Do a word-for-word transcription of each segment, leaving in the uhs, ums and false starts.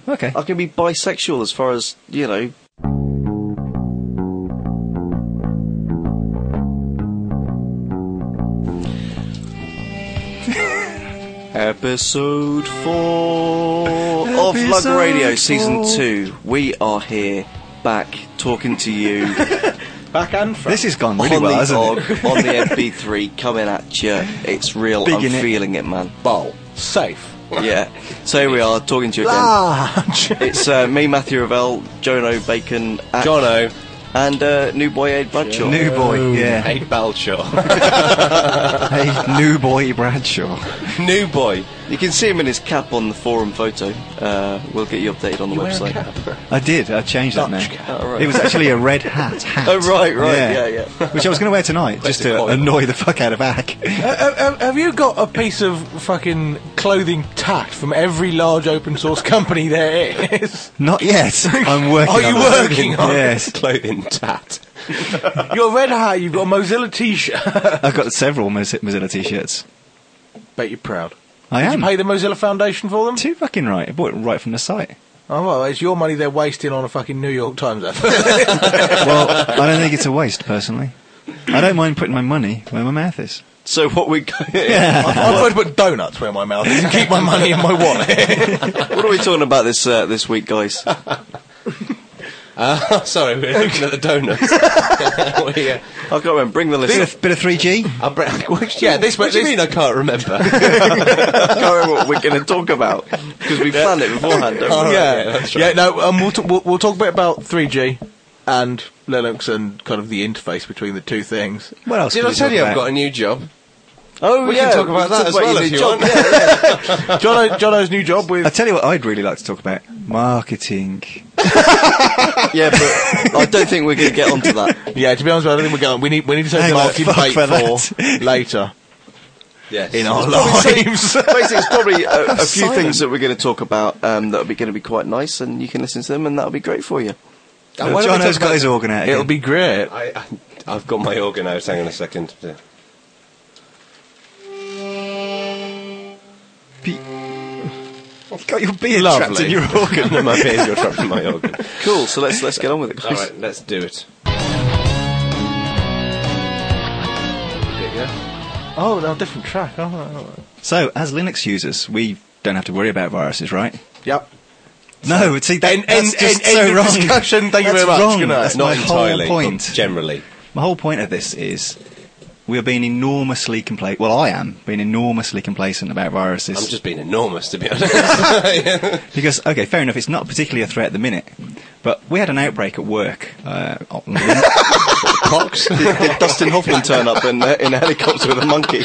Okay. I can be bisexual as far as, you know... Episode four of Lug Radio four. Season two. We are here, back, talking to you. Back and front. This has gone really on well, the hasn't Og, it? on the M P three, coming at you. It's real. Big I'm in it. feeling it, man. Bowl. Safe. Yeah. So here we are, talking to you again. Large. It's uh, me, Matthew Ravel, Jono Bacon, Ack, Jono. and uh, new boy Aid Bradshaw. New boy, yeah. Hey, Balshaw. Hey, new boy Bradshaw. New boy. You can see him in his cap on the forum photo. Uh, we'll get you updated on the website. I did, I changed that now. Dutch cap. Oh, right. It was actually a red hat hat. Oh, right, right, yeah, yeah. Which I was going to wear tonight, just Basic to oil. annoy the fuck out of Ack. Uh, uh, have you got a piece of fucking clothing tacked from every large open source company there is? Not yet. I'm working Are you on it. working on it? Yes. Clothing tat. You've got a red hat, you've got a Mozilla t-shirt. I've got several Moz- Mozilla t-shirts. Bet you're proud. I Did am. you pay the Mozilla Foundation for them? Too fucking right. I bought it right from the site. Oh, well, it's your money they're wasting on a fucking New York Times advert. Well, I don't think it's a waste, personally. I don't mind putting my money where my mouth is. So what we go- I'd prefer to put donuts where my mouth is and keep my money in my wallet. what are we talking about this uh, this week, guys? Uh, sorry, we're looking at the donuts. we, uh, I can't remember. Bring the list. Bit of, bit of three G? I'll bring, Yeah, this- What do you this- mean I can't remember? I can't remember what we're going to talk about because we planned it beforehand. Don't we? yeah, yeah, that's yeah. right. No, um, we'll, t- we'll we'll talk a bit about three G and Linux and kind of the interface between the two things. What else Did can I we tell talk you I've about? got a new job? Oh, We yeah. can talk about that as well your if new you job. want. Yeah, yeah. Jono, Jono's new job with I tell you what I'd really like to talk about. Marketing. Yeah, but I don't think we're going to get onto that. yeah. To be honest, I don't think we're going. We need we need to take Hang the on, marketing fuck debate for for, that. later Yes. in our Probably lives. say- Basically, it's probably a, a few Silent. things that we're going to talk about um, that will be going to be quite nice, and you can listen to them, and that'll be great for you. Uh, why don't we Jono's talk got about- his organ out It'll again. be great. I, I, I've got my organ out. Hang on a second. Yeah. You've got your beard Lovely. trapped in your organ. No, my beard got trapped in my organ. Cool. So let's let's get on with it, All guys. right, let's do it. Oh, no, different track. Oh, oh, oh. So, as Linux users, we don't have to worry about viruses, right? Yep. No, see, that, End, that's end, just end, so end of wrong. discussion. Thank you That's very much. wrong. Good night. That's Not my whole entirely, point. but generally. My whole point of this is we are being enormously complacent. Well, I am being enormously complacent about viruses. I'm just being enormous, to be honest. Because, okay, fair enough, it's not particularly a threat at the minute, but we had an outbreak at work. Uh, on- Cox. Did Dustin Hoffman turn up in, uh, in a helicopter with a monkey?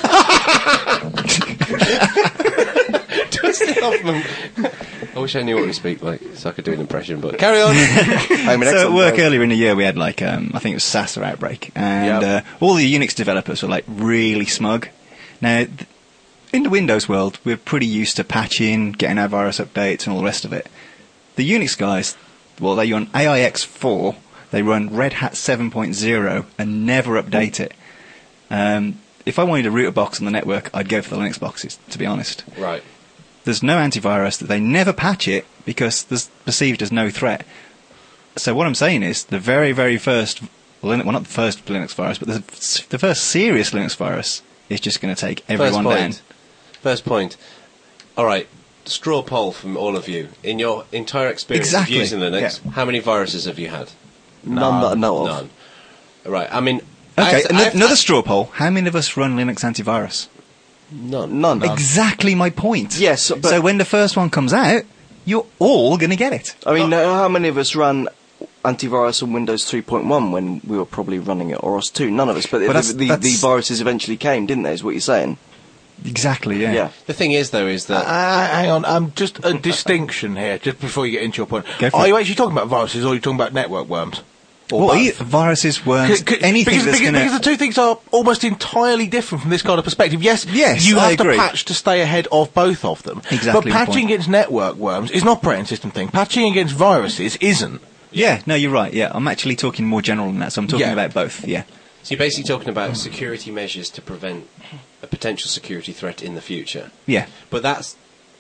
Dustin Hoffman. I wish I knew what we speak like, so I could do an impression, but carry on. I mean, so at excellent work guy. earlier in the year we had like, um, I think it was SASA outbreak, and Yep. uh, all the Unix developers were like really smug. Now, th- in the Windows world, we're pretty used to patching, getting our virus updates and all the rest of it. The Unix guys, well, they run A I X four, they run Red Hat seven point oh and never update it. Um, if I wanted a router box on the network, I'd go for the Linux boxes, to be honest. Right. There's no antivirus, that they never patch it because there's perceived as no threat. So what I'm saying is the very, very first, Linux, well, not the first Linux virus, but the, the first serious Linux virus is just going to take everyone First down. point. First point. All right. Straw poll from all of you. In your entire experience Exactly, of using Linux, yeah. how many viruses have you had? None that I know of. None. Right. I mean. Okay, I've- an- I've- another straw poll. How many of us run Linux antivirus? None. None. Exactly my point. Yes, but- so when the first one comes out, you're all going to get it. I mean, uh, how many of us ran antivirus on Windows three point one when we were probably running it, or O S two? None of us, but Well, the, that's- the, the that's- viruses eventually came, didn't they, is what you're saying? Exactly, yeah. Yeah. The thing is, though, is that Uh, hang on, um, just a distinction here, just before you get into your point. Go for Are it. you actually talking about viruses, or are you talking about network worms? Or Well, both? e- viruses, worms, C- c- anything because, that's because, going to... because the two things are almost entirely different from this kind of perspective. Yes, Yes, you I have agree. to patch to stay ahead of both of them. Exactly But my patching point. against network worms is an operating system thing. Patching against viruses isn't. Yeah, no, you're right, yeah. I'm actually talking more general than that, so I'm talking Yeah. about both, yeah. so you're basically talking about security measures to prevent a potential security threat in the future. Yeah. But that's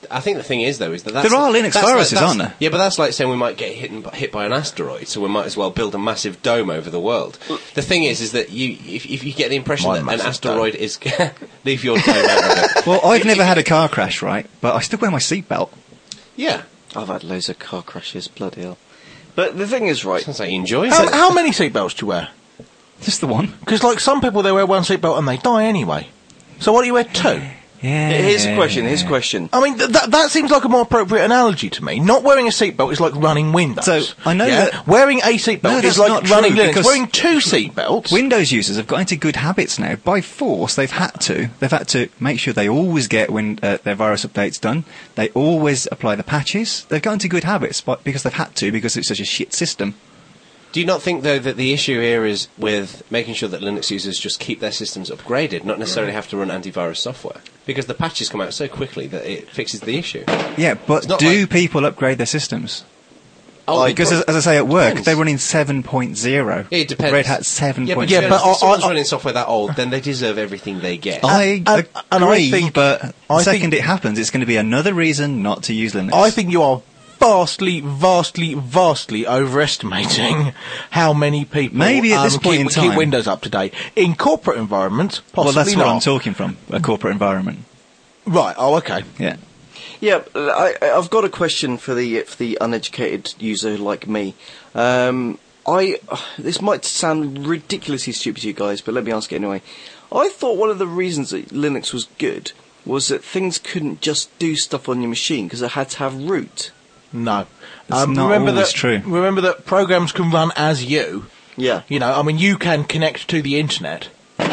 I think the thing is, though, is that that's, There are Linux that's viruses, like, that's- aren't there? Yeah, but that's like saying we might get hit, and- hit by an asteroid, so we might as well build a massive dome over the world. The thing is, is that you, if, if you get the impression My that an massive asteroid is leave your dome out of it. Well, I've never had a car crash, right? But I still wear my seatbelt. Yeah, I've had loads of car crashes, bloody hell. But the thing is, right, sounds like you enjoy How, it. how many seatbelts do you wear? Just the one. Because, like, some people, they wear one seatbelt and they die anyway. So why do you wear two? Yeah. here's a question, here's a question. I mean, th- that that seems like a more appropriate analogy to me. Not wearing a seatbelt is like running Windows. So, I know yeah? that- Wearing a seatbelt No, is that's like not running true, Linux. because- Wearing two seatbelts... Windows users have got into good habits now. By force, they've had to. They've had to make sure they always get win- uh, their virus updates done. They always apply the patches. They've got into good habits but because they've had to, because it's such a shit system. Do you not think, though, that the issue here is with making sure that Linux users just keep their systems upgraded, not necessarily have to run antivirus software? Because the patches come out so quickly that it fixes the issue. Yeah, but not do like- people upgrade their systems? Oh, Because, as, as I say, at work, depends. they're running seven point oh. It depends. Red Hat seven Yeah, point but, oh. Yeah, but if I- someone's I- running software that old, then they deserve everything they get. I And- and- agree, and I think- but the I second think- it happens, it's going to be another reason not to use Linux. I think you are vastly, vastly, vastly overestimating how many people Maybe at um, this point keep, in time. keep Windows up to date. In corporate environments, well, possibly that's not. what I'm talking from, a corporate environment. Right, oh, okay. Yeah. Yeah, I, I've got a question for the for the uneducated user like me. Um, I this might sound ridiculously stupid to you guys, but let me ask it anyway. I thought one of the reasons that Linux was good was that things couldn't just do stuff on your machine because it had to have root. No. It's not remember always that, true. Remember that programs can run as you. Yeah. You know, I mean, you can connect to the internet.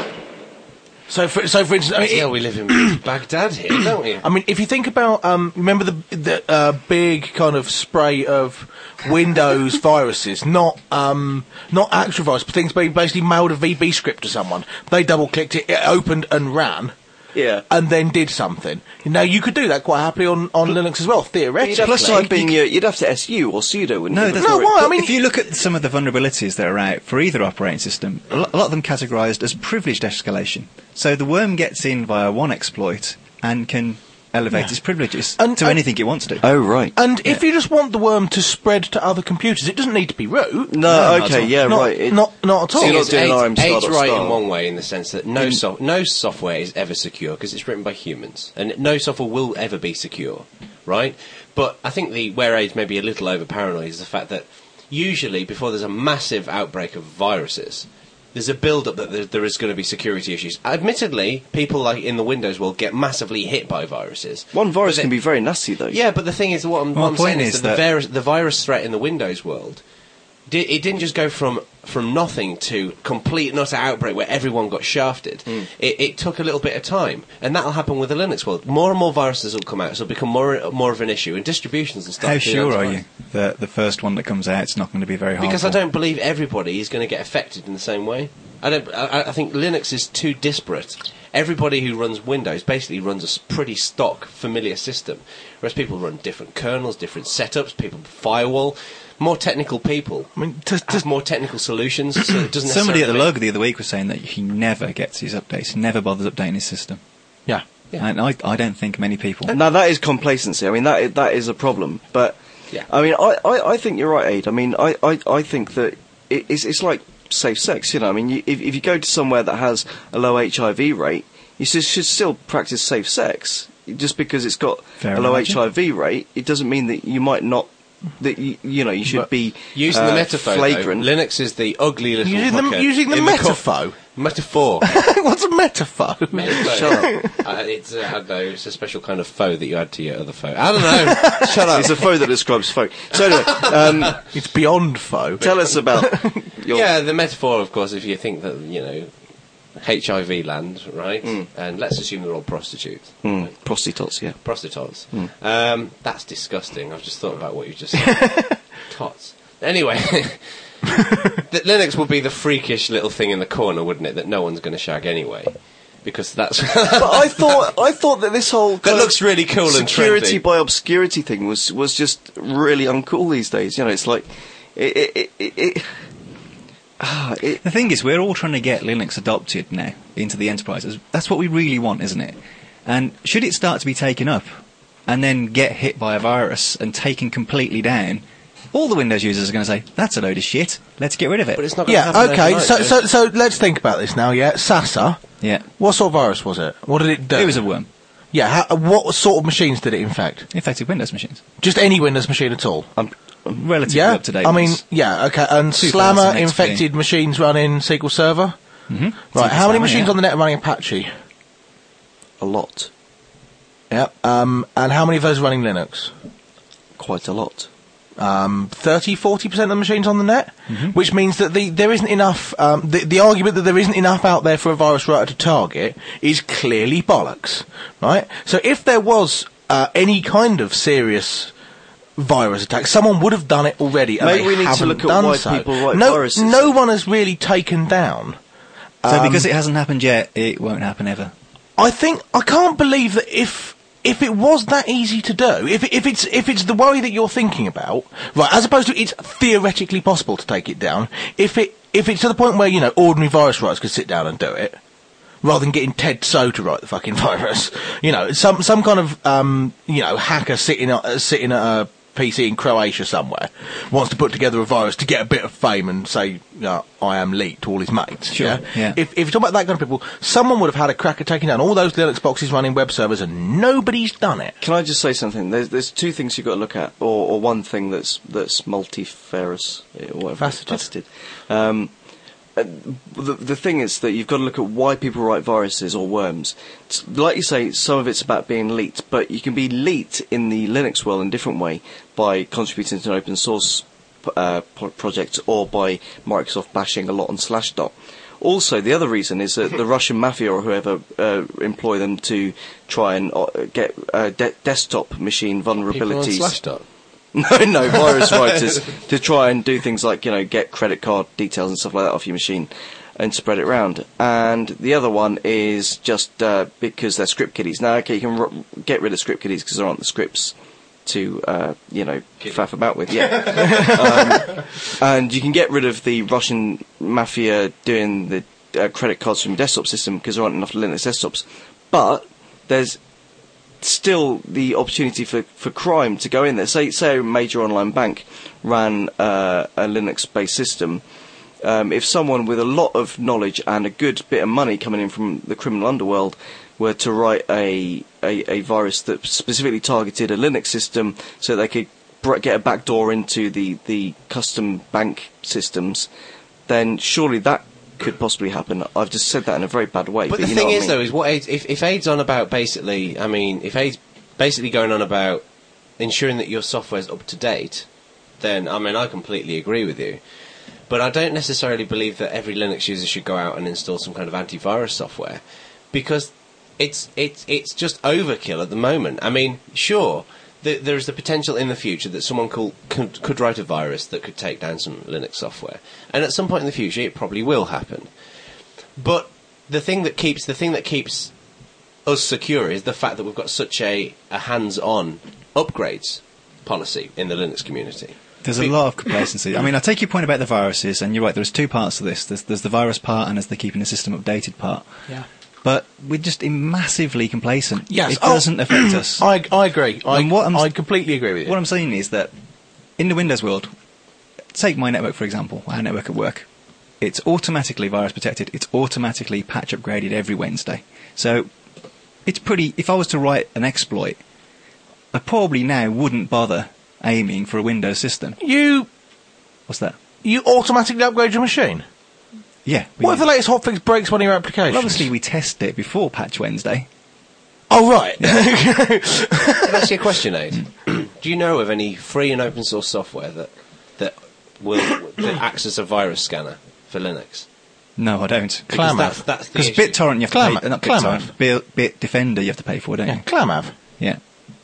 So, for, so for instance, I mean, Yeah, we live in Baghdad here, don't we? I mean, if you think about, um, remember the the uh, big kind of spray of Windows viruses, not um, not actual viruses, but things being basically mailed a V B script to someone. They double clicked it, it opened and ran, Yeah. and then did something. Now you could do that quite happily on, on Linux as well, theoretically. You'd have to type in your, you'd have to S U or sudo, wouldn't No, you? that's No, before it- why? I But mean- if you look at some of the vulnerabilities that are out for either operating system, a lo- a lot of them categorized as privileged escalation. So the worm gets in via one exploit and can elevate its privileges And- to and- anything it wants to. Oh, right. And if you just want the worm to spread to other computers, it doesn't need to be root. No, No, not at okay, all. yeah, not, right. It- not, not at all. So you're not It's doing eight- R M star eight's dot right star. in one way, in the sense that no so- no software is ever secure because it's written by humans, and no software will ever be secure, right? But I think the where Aid's maybe a little over paranoid is the fact that usually before there's a massive outbreak of viruses, there's a build-up that there, there is going to be security issues. Admittedly, people like in the Windows world get massively hit by viruses. One virus But can they- be very nasty, though. Yeah, but the thing is, what I'm, My what I'm point saying is, is that, that- the, virus, the virus threat in the Windows world, di- it didn't just go from from nothing to complete and utter outbreak where everyone got shafted. Hmm. It, it took a little bit of time, and that'll happen with the Linux world. More and more viruses will come out, so it'll become more more of an issue, and distributions and stuff. How do sure are antivirus. you that the first one that comes out is not going to be very harmful? Because I don't believe everybody is going to get affected in the same way. I don't. I, I think Linux is too disparate. Everybody who runs Windows basically runs a s- pretty stock, familiar system, whereas people run different kernels, different setups, people firewall. More technical people. I mean, to, to, Have more technical solutions. So it doesn't Somebody at the necessarily log the other week was saying that he never gets his updates, never bothers updating his system. yeah. Yeah. And I, I don't think many people. Now that is complacency. I mean, that is, that is a problem. But Yeah. I mean, I, I, I think you're right, Aid. I mean, I, I, I think that it, it's it's like safe sex. You know, I mean, you, if if you go to somewhere that has a low H I V rate, you should, should still practice safe sex. Just because it's got Fair a low enough. H I V rate, it doesn't mean that you might not. That you, you know, you should But be using uh, the metaphor. flagrant. Though, Linux is the ugly little Using the, fucker using the in co- metaphor. metaphor. What's a metaphor? Shut up. Uh, it's, uh, I don't know, it's a special kind of foe that you add to your other foe. I don't know. Shut up. It's a foe that describes foe. So anyway, um, It's beyond foe. tell us about your. Yeah, the metaphor, of course, if you think that, you know, H I V land, right? And let's assume they're all prostitutes. Mm, prostitutes, yeah. Prostitutes. Um, that's disgusting. I've just thought about what you just said. Tots. Anyway, the, Linux would be the freakish little thing in the corner, wouldn't it, that no one's going to shag anyway? Because that's... But I thought I thought that this whole That kind looks of really cool and security trendy. by obscurity thing was was just really uncool these days. You know, it's like it it it. it, it Ah, it, The thing is, we're all trying to get Linux adopted now into the enterprises. That's what we really want, isn't it? And should it start to be taken up, and then get hit by a virus and taken completely down, all the Windows users are going to say, that's a load of shit, let's get rid of it. But it's not going to Yeah, happen okay, overnight, so, though. so so let's think about this now, yeah? Sasa, Yeah. what sort of virus was it? What did it do? It was a worm. Yeah, how, what sort of machines did it infect? Infected Windows machines. Just any Windows machine at all? Um, Relatively Yeah? up to date. I mean, ones. yeah, okay, and two thousand Slammer X P. infected machines running S Q L Server? mm-hmm. Right, how many Slammer, machines yeah. on the net are running Apache? a lot. Yeah, um, and how many of those are running Linux? Quite a lot. Um, thirty, forty percent of the machines on the net, Mm-hmm. which means that the, there isn't enough, um, the, the argument that there isn't enough out there for a virus writer to target is clearly bollocks, right? So if there was uh, any kind of serious virus attack, someone would have done it already, and Maybe they we need to haven't look at done why so. people write no, viruses. No one has really taken down. So um, because it hasn't happened yet, it won't happen ever. I think I can't believe that if if it was that easy to do, if if it's if it's the worry that you're thinking about, right, as opposed to it's theoretically possible to take it down, if it if it's to the point where, you know, ordinary virus writers could sit down and do it, rather than getting Ted So to write the fucking virus, you know, some some kind of um you know hacker sitting at, uh, sitting at a P C in Croatia somewhere wants to put together a virus to get a bit of fame and say, you know, I am leaked to all his mates. Sure, Yeah? yeah. If, if you're talking about that kind of people, someone would have had a crack at taking down all those Linux boxes running web servers, and nobody's done it. Can I just say something? There's there's two things you've got to look at, or, or one thing that's that's multifarious, or whatever. Faceted. Faceted. Um, uh, the the thing is that you've got to look at why people write viruses or worms. It's, like you say, some of it's about being leaked, but you can be leaked in the Linux world in a different way by contributing to an open source uh, pro- project or by Microsoft bashing a lot on Slashdot. Also, the other reason is that the Russian mafia or whoever uh, employ them to try and uh, get uh, de- desktop machine People on vulnerabilities. Slashdot. No, no, virus writers to try and do things like, you know, get credit card details and stuff like that off your machine and spread it around. And the other one is just uh, because they're script kiddies. Now, okay, you can r- get rid of script kiddies because there aren't the scripts to, uh, you know, faff about with, yeah. um, and you can get rid of the Russian mafia doing the uh, credit cards from your desktop system because there aren't enough Linux desktops. But there's still the opportunity for, for crime to go in there. Say, say a major online bank ran uh, a Linux-based system. Um, if someone with a lot of knowledge and a good bit of money coming in from the criminal underworld were to write a, a, a virus that specifically targeted a Linux system so they could br- get a backdoor into the, the custom bank systems, then surely that could possibly happen. I've just said that in a very bad way. But, But, the you know thing what I is, mean. though, is what AIDS, if, if AIDS on about basically, I mean, if AIDS basically going on about ensuring that your software's up to date, then, I mean, I completely agree with you. But I don't necessarily believe that every Linux user should go out and install some kind of antivirus software, because it's it's it's just overkill at the moment. I mean, sure, th- there is the potential in the future that someone could, could could write a virus that could take down some Linux software, and at some point in the future, it probably will happen. But the thing that keeps the thing that keeps us secure is the fact that we've got such a, a hands-on upgrades policy in the Linux community. There's a lot of complacency. I mean, I take your point about the viruses, and you're right, there's two parts to this. There's, there's the virus part and there's the keeping the system updated part. Yeah. But we're just massively complacent. Yes. It Oh. doesn't affect us. I, I agree. I, And what I'm- I completely agree with you. What I'm saying is that in the Windows world, take my network for example, our network at work. It's automatically virus protected. It's automatically patch upgraded every Wednesday. So it's pretty. If I was to write an exploit, I probably now wouldn't bother aiming for a Windows system. You What's that? you automatically upgrade your machine. Yeah. we- What if the latest hotfix breaks one of your applications? well, obviously, we test it before Patch Wednesday. Oh right. Can I ask you a question, Aid? Do you know of any free and open source software that that will that acts as a virus scanner for Linux? No, I don't. Because Clamav. that's, that's the Because issue. BitTorrent you have to Clam- pay. Uh, not Clamav. BitTorrent. Bit, Bit Defender you have to pay for, don't yeah, you? Clamav. Yeah.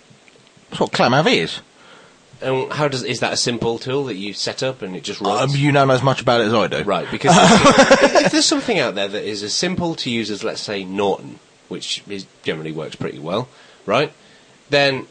That's what Clamav is. And how does is that a simple tool that you set up and it just runs? Um, you know as much about it as I do. Right, because if, if there's something out there that is as simple to use as, let's say, Norton, which is, generally works pretty well, right? Then,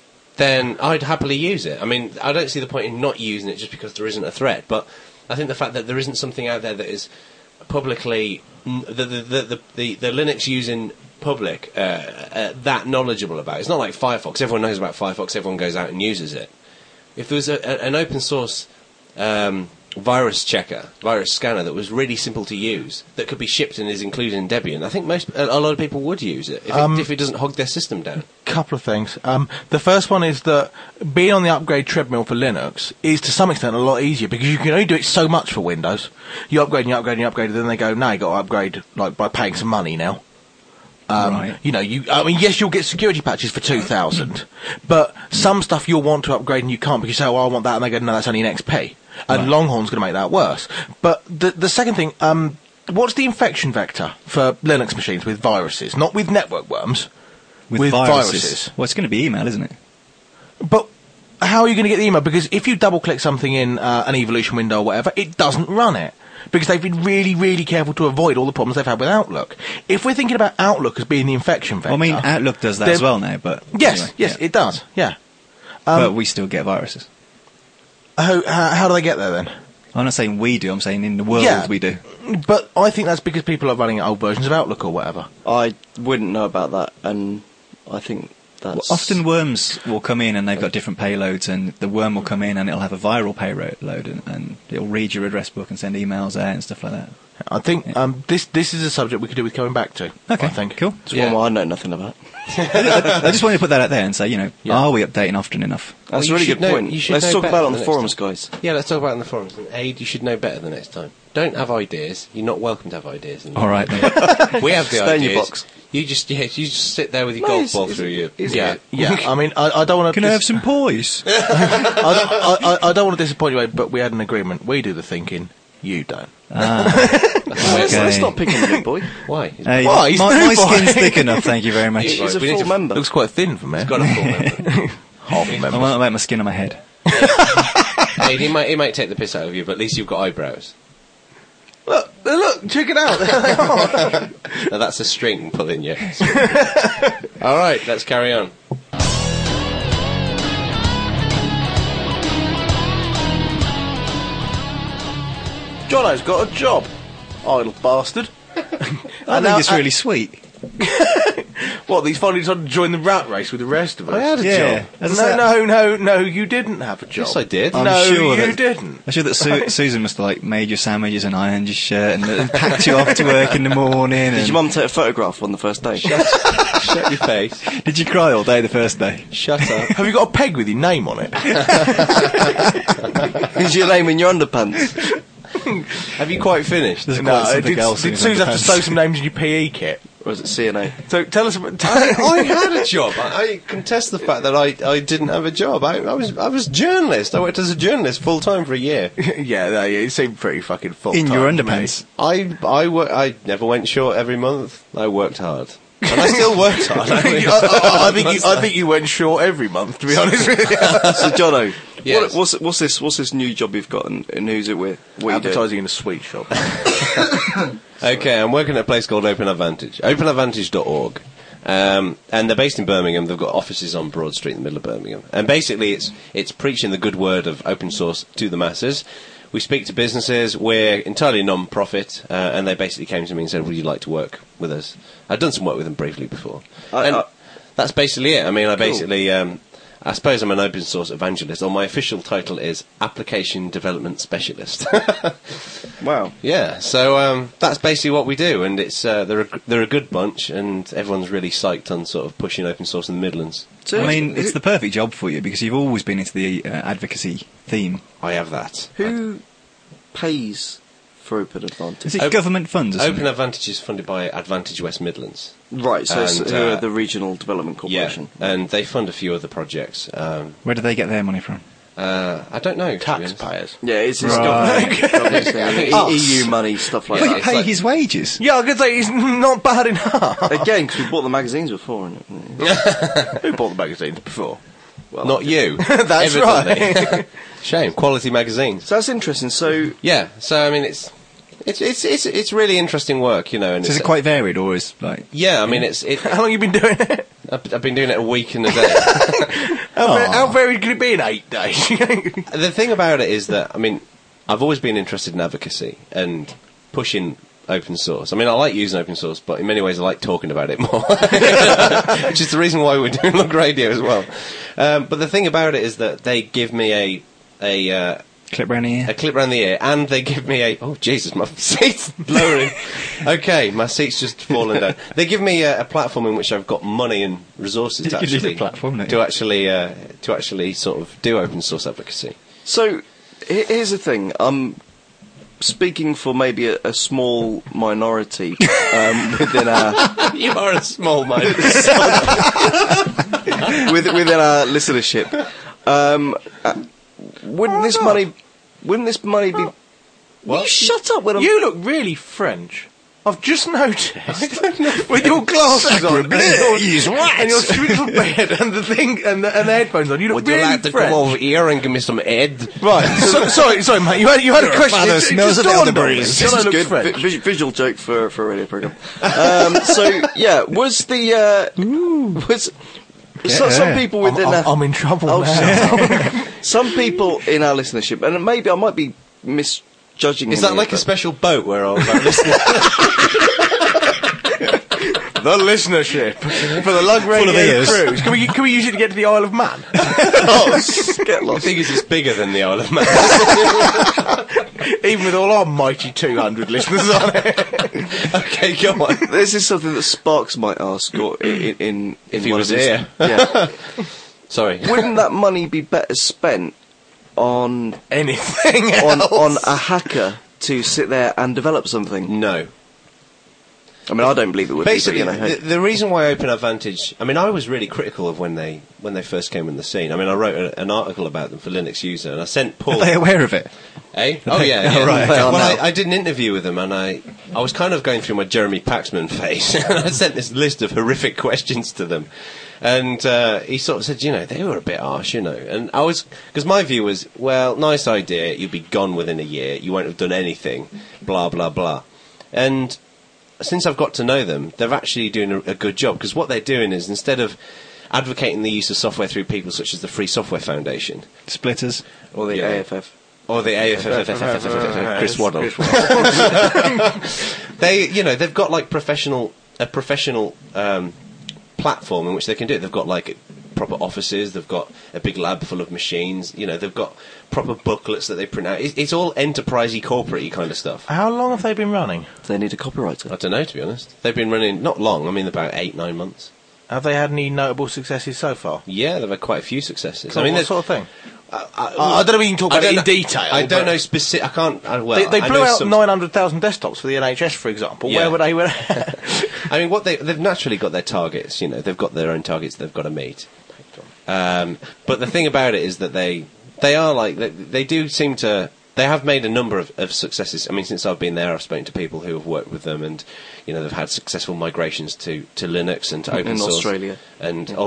then I'd happily use it. I mean, I don't see the point in not using it just because there isn't a threat. But I think the fact that there isn't something out there that is publicly n- the the the, the, the, the Linux using public uh, uh, that knowledgeable about it. It's not like Firefox. Everyone knows about Firefox. Everyone goes out and uses it. If there was a, a, an open source um, virus checker, virus scanner that was really simple to use, that could be shipped and is included in Debian, I think most a, a lot of people would use it if, Um, it if it doesn't hog their system down. Couple of things. Um, the first one is that being on the upgrade treadmill for Linux is to some extent a lot easier because you can only do it so much for Windows. You upgrade and you upgrade and you upgrade, and then they go, no, you got to upgrade like by paying some money now. Um, Right. You know, you. I mean, yes, you'll get security patches for two thousand, but some stuff you'll want to upgrade and you can't because you say, "Oh, I want that," and they go, "No, that's only an X P." And Right. Longhorn's going to make that worse. But the the second thing, um, what's the infection vector for Linux machines with viruses, not with network worms, With, viruses. Well, it's going to be email, isn't it? But how are you going to get the email? Because if you double click something in uh, an Evolution window or whatever, it doesn't run it. Because they've been really, really careful to avoid all the problems they've had with Outlook. If we're thinking about Outlook as being the infection vector... Well, I mean, Outlook does that then- as well now, but... Yes, anyway, yes, yeah. it does, yeah. But we still get viruses. How, how, how do they get there then? I'm not saying we do, I'm saying in the world Yeah. we do. But I think that's because people are running old versions of Outlook or whatever. I wouldn't know about that, and I think that's... Well, often worms will come in and they've got different payloads, and the worm will come in and it'll have a viral payload, and, and it'll read your address book and send emails out and stuff like that. I think um, this this is a subject we could do with coming back to. Okay, I think. cool. It's Yeah. one I know nothing about. I just wanted to put that out there and say, you know, Yeah. are we updating often enough? That's Well, a you really should good know- point. you should Let's know talk better about it on the the next forums, time. guys. Yeah, let's talk about it in the forums. And Aid, you should know better the next time. Don't have ideas. You're not welcome to have ideas. All right, then. We have the Stay in ideas. your box. You just yeah, you just sit there with your No, golf it's- ball it's- through your it's- Yeah, yeah. I mean, I, I don't want to. Can I have some poise? I don't, I, I, I don't want to disappoint you, but we had an agreement. We do the thinking. You don't. Let's, Okay. let's not pick on the big boy. Why? Hey, Why? He's my, new my boy. skin's thick enough, thank you very much. He's He's a we need full to- member. Looks quite thin for me. Got a full member. Half a I member. want to make my skin on my head. Aid, he might he might take the piss out of you, but at least you've got eyebrows. Look, look, check it out. There they are. Now that's a string pulling you. All right, let's carry on. Jono's got a job. Idle bastard. I And think now- it's really sweet. What, he's finally decided to join the rat race with the rest of us? I had a Yeah. job. As I No, said, no, no, no, you didn't have a job. Yes, I did. I'm no, sure you that- didn't. I'm sure that Su- Susan must have like made your sandwiches and ironed your shirt and, and packed you off to work in the morning. Did and- your mum take a photograph on the first day? Shut your face. Did you cry all day the first day? Shut up. Have you got a peg with your name on it? Is your name in your underpants? Have you quite finished? There's No, quite something did, else in did his Susan have to underpants. sew some names in your P E kit? Or is it C N A? So tell us about... I, I had a job. I, I contest the fact that I, I didn't have a job. I, I was I was a journalist. I worked as a journalist full time for a year. yeah, no, yeah, it seemed pretty fucking full In your time to me. underpants. I I wor- I never went short every month. I worked hard, and I still worked hard. I, I, I, I think you, I think you went short every month, to be honest with you. So, Jono, Yes. what, what's what's this? What's this new job you've got, and, and who's it with? What are you doing? Advertising in a sweet shop. Okay, I'm working at a place called Open Advantage, open advantage dot org. Um, and they're based in Birmingham. They've got offices on Broad Street in the middle of Birmingham. And basically, it's it's preaching the good word of open source to the masses. We speak to businesses. We're entirely non-profit, uh, and they basically came to me and said, "Would you like to work with us?" I'd done some work with them briefly before, I- and I- that's basically it. I mean, I basically. Um, I suppose I'm an open source evangelist, or my official title is Application Development Specialist. Wow. Yeah, so um, that's basically what we do, and it's uh, they're a, they're a good bunch, and everyone's really psyched on sort of pushing open source in the Midlands. So I mean, who- it's the perfect job for you because you've always been into the uh, advocacy theme. I have that. who pays for Open Advantage? Is it Op- government funds or Open something? Advantage is funded by Advantage West Midlands. Right, so it's And, who are uh, the Regional Development Corporation. Yeah, and they fund a few other projects. Um, Where do they get their money from? uh, I don't know. to be honest. Taxpayers. Yeah, it's his Right. government, government thing. Us. E U money, stuff like Well, that. you pay like- his wages. Yeah, I could say it's not bad enough. Again, because we bought the magazines before. And, Who bought the magazines before? well, Not you. That's Evidently. right. Shame. Quality magazines. So that's interesting. So Yeah. So I mean, it's it's it's it's it's really interesting work, you know. And So is it's, it quite varied, or is like? Yeah, I mean, it's it. How long have you been doing it? I've, I've been doing it a week and a day. How, Aw. va- how varied can it be in eight days? The thing about it is that, I mean, I've always been interested in advocacy and pushing open source. I mean, I like using open source, but in many ways I like talking about it more. Which is the reason why we're doing Log Radio as well. Um, but the thing about it is that they give me a... a uh, Clip round the ear. A clip round the ear, and they give me a... Oh, Jesus, my seat's lowering. Okay, my seat's just fallen down. They give me a, a platform in which I've got money and resources to You need a actually... platform, don't to you? actually, uh, to actually sort of do open source advocacy. So, he- here's the thing. I'm speaking for maybe a, a small minority um, within our You are a small mind. with, within our listenership. Um, uh, wouldn't this money? Wouldn't this money be? Will you shut up when I'm. You look really French. I've just noticed with your glasses on and your, He's right. and your swivel bed and the thing and the, and the headphones on. You look Would really you like to French. come over here and give me some head? Right. So, sorry, sorry, mate. You had you had a question. father It- it smells just of dawned on me. elderberries. John, I This is look good. French. Vi- vis- visual joke for, for a radio program. Um, so yeah, was the uh, was so, some Yeah. people I'm, within I'm, our, I'm in trouble Oh, now. some people in our listenership, and maybe I might be misjudging. Is him that here, like a but- special boat where all of our listeners... The listenership for the Lug of Radio ears. cruise. Can we can we use it to get to the Isle of Man? Oh, get The lost. thing is, it's bigger than the Isle of Man. Even with all our mighty two hundred listeners on it. Okay, go on. This is something that Sparks might ask, or in in, in If he one was of his- here. Yeah. Sorry. Wouldn't that money be better spent on Anything on else? on a hacker to sit there and develop something? No. I mean, I don't believe it would Basically, be. But, you know, hey. the, the reason why Open Advantage... I mean, I was really critical of when they when they first came on the scene. I mean, I wrote a, an article about them for Linux User, and I sent Paul... Are they aware of it? Eh? Oh, they- yeah. oh, yeah. right, okay. Well, Now. I, I did an interview with them, and I, I was kind of going through my Jeremy Paxman phase, and I sent this list of horrific questions to them. And uh, he sort of said, you know, they were a bit harsh, you know. And I was... Because my view was, well, nice idea, you'll be gone within a year, you won't have done anything, blah, blah, blah. And... since I've got to know them, they're actually doing a, a good job, because what they're doing is, instead of advocating the use of software through people such as the Free Software Foundation, Splitters. or the yeah. A F F. or the A F F F F F F F Chris Waddle, Chris Waddle. they, you know, they've got like professional, a professional um, platform in which they can do it. They've got like proper offices, they've got a big lab full of machines, you know, they've got proper booklets that they print out. It's, it's all enterprisey, corporate-y kind of stuff. How long have they been running? They need a copywriter. I don't know, to be honest. They've been running, not long, I mean about eight, nine months. Have they had any notable successes so far? Yeah, they've had quite a few successes. I I mean, what there's- sort of thing? I, I, I don't know if you can talk I about it don't in know- detail. I don't but know specific. I can't. I, well, They, they I blew know out some- nine hundred thousand desktops for the N H S, for example. Yeah. Where would they? Where, I mean, what they they've naturally got their targets. You know, they've got their own targets they've got to meet. Um, but the thing about it is that they they are like they, they do seem to. They have made a number of, of successes. I mean, since I've been there, I've spoken to people who have worked with them, and you know, they've had successful migrations to, to Linux and to open In source. Australia. And Yeah. all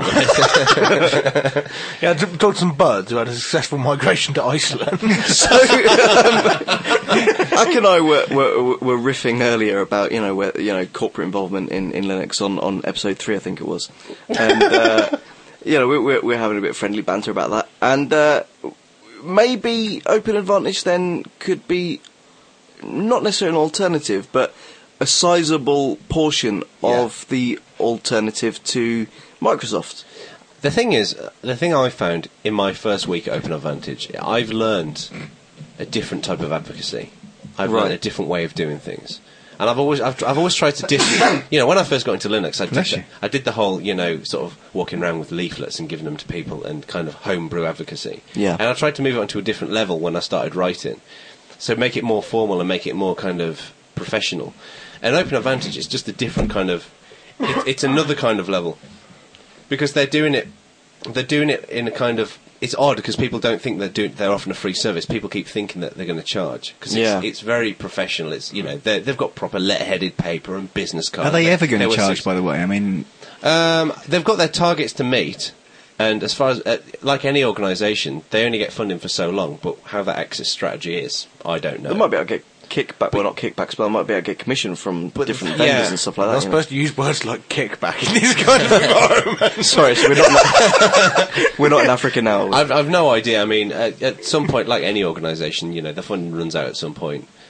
the yeah, I talked to some birds who had a successful migration to Iceland. So, um, Ak and I were, were were riffing earlier about you know where you know corporate involvement in, in Linux on, on episode three, I think it was, and uh, you know we're, we're we're having a bit of friendly banter about that, and uh, maybe Open Advantage then could be not necessarily an alternative, but a sizable portion Yeah. of the alternative to Microsoft. The thing is, uh, the thing I found in my first week at Open Advantage, I've learned a different type of advocacy. I've Right. learned a different way of doing things, and I've always, I've, I've always tried to dis. You know, when I first got into Linux, I did, Bless the, you. I did the whole, you know, sort of walking around with leaflets and giving them to people and kind of homebrew advocacy. Yeah. And I tried to move it onto a different level when I started writing, so make it more formal and make it more kind of professional. And Open Advantage is just a different kind of. It, it's another kind of level. Because they're doing it, they're doing it in a kind of. It's odd because people don't think they're doing. They're offering a free service. People keep thinking that they're going to charge because it's, Yeah. it's very professional. It's you know they're- they've got proper letter-headed paper and business cards. Are they ever going They to were charge, six- by the way? I mean, Um, they've got their targets to meet, and as far as uh, like any organisation, they only get funding for so long. But how that exit strategy is, I don't know. They might be able to get kickback, well not kickbacks, but they might be able to get commission from But different the- vendors yeah. and stuff like I'm that. not you know. supposed to use words like kickback in this kind of environment. Sorry, so we're not we're not in Africa now. I've, I've no idea. I mean, at, at some point, like any organisation, you know, the funding runs out at some point,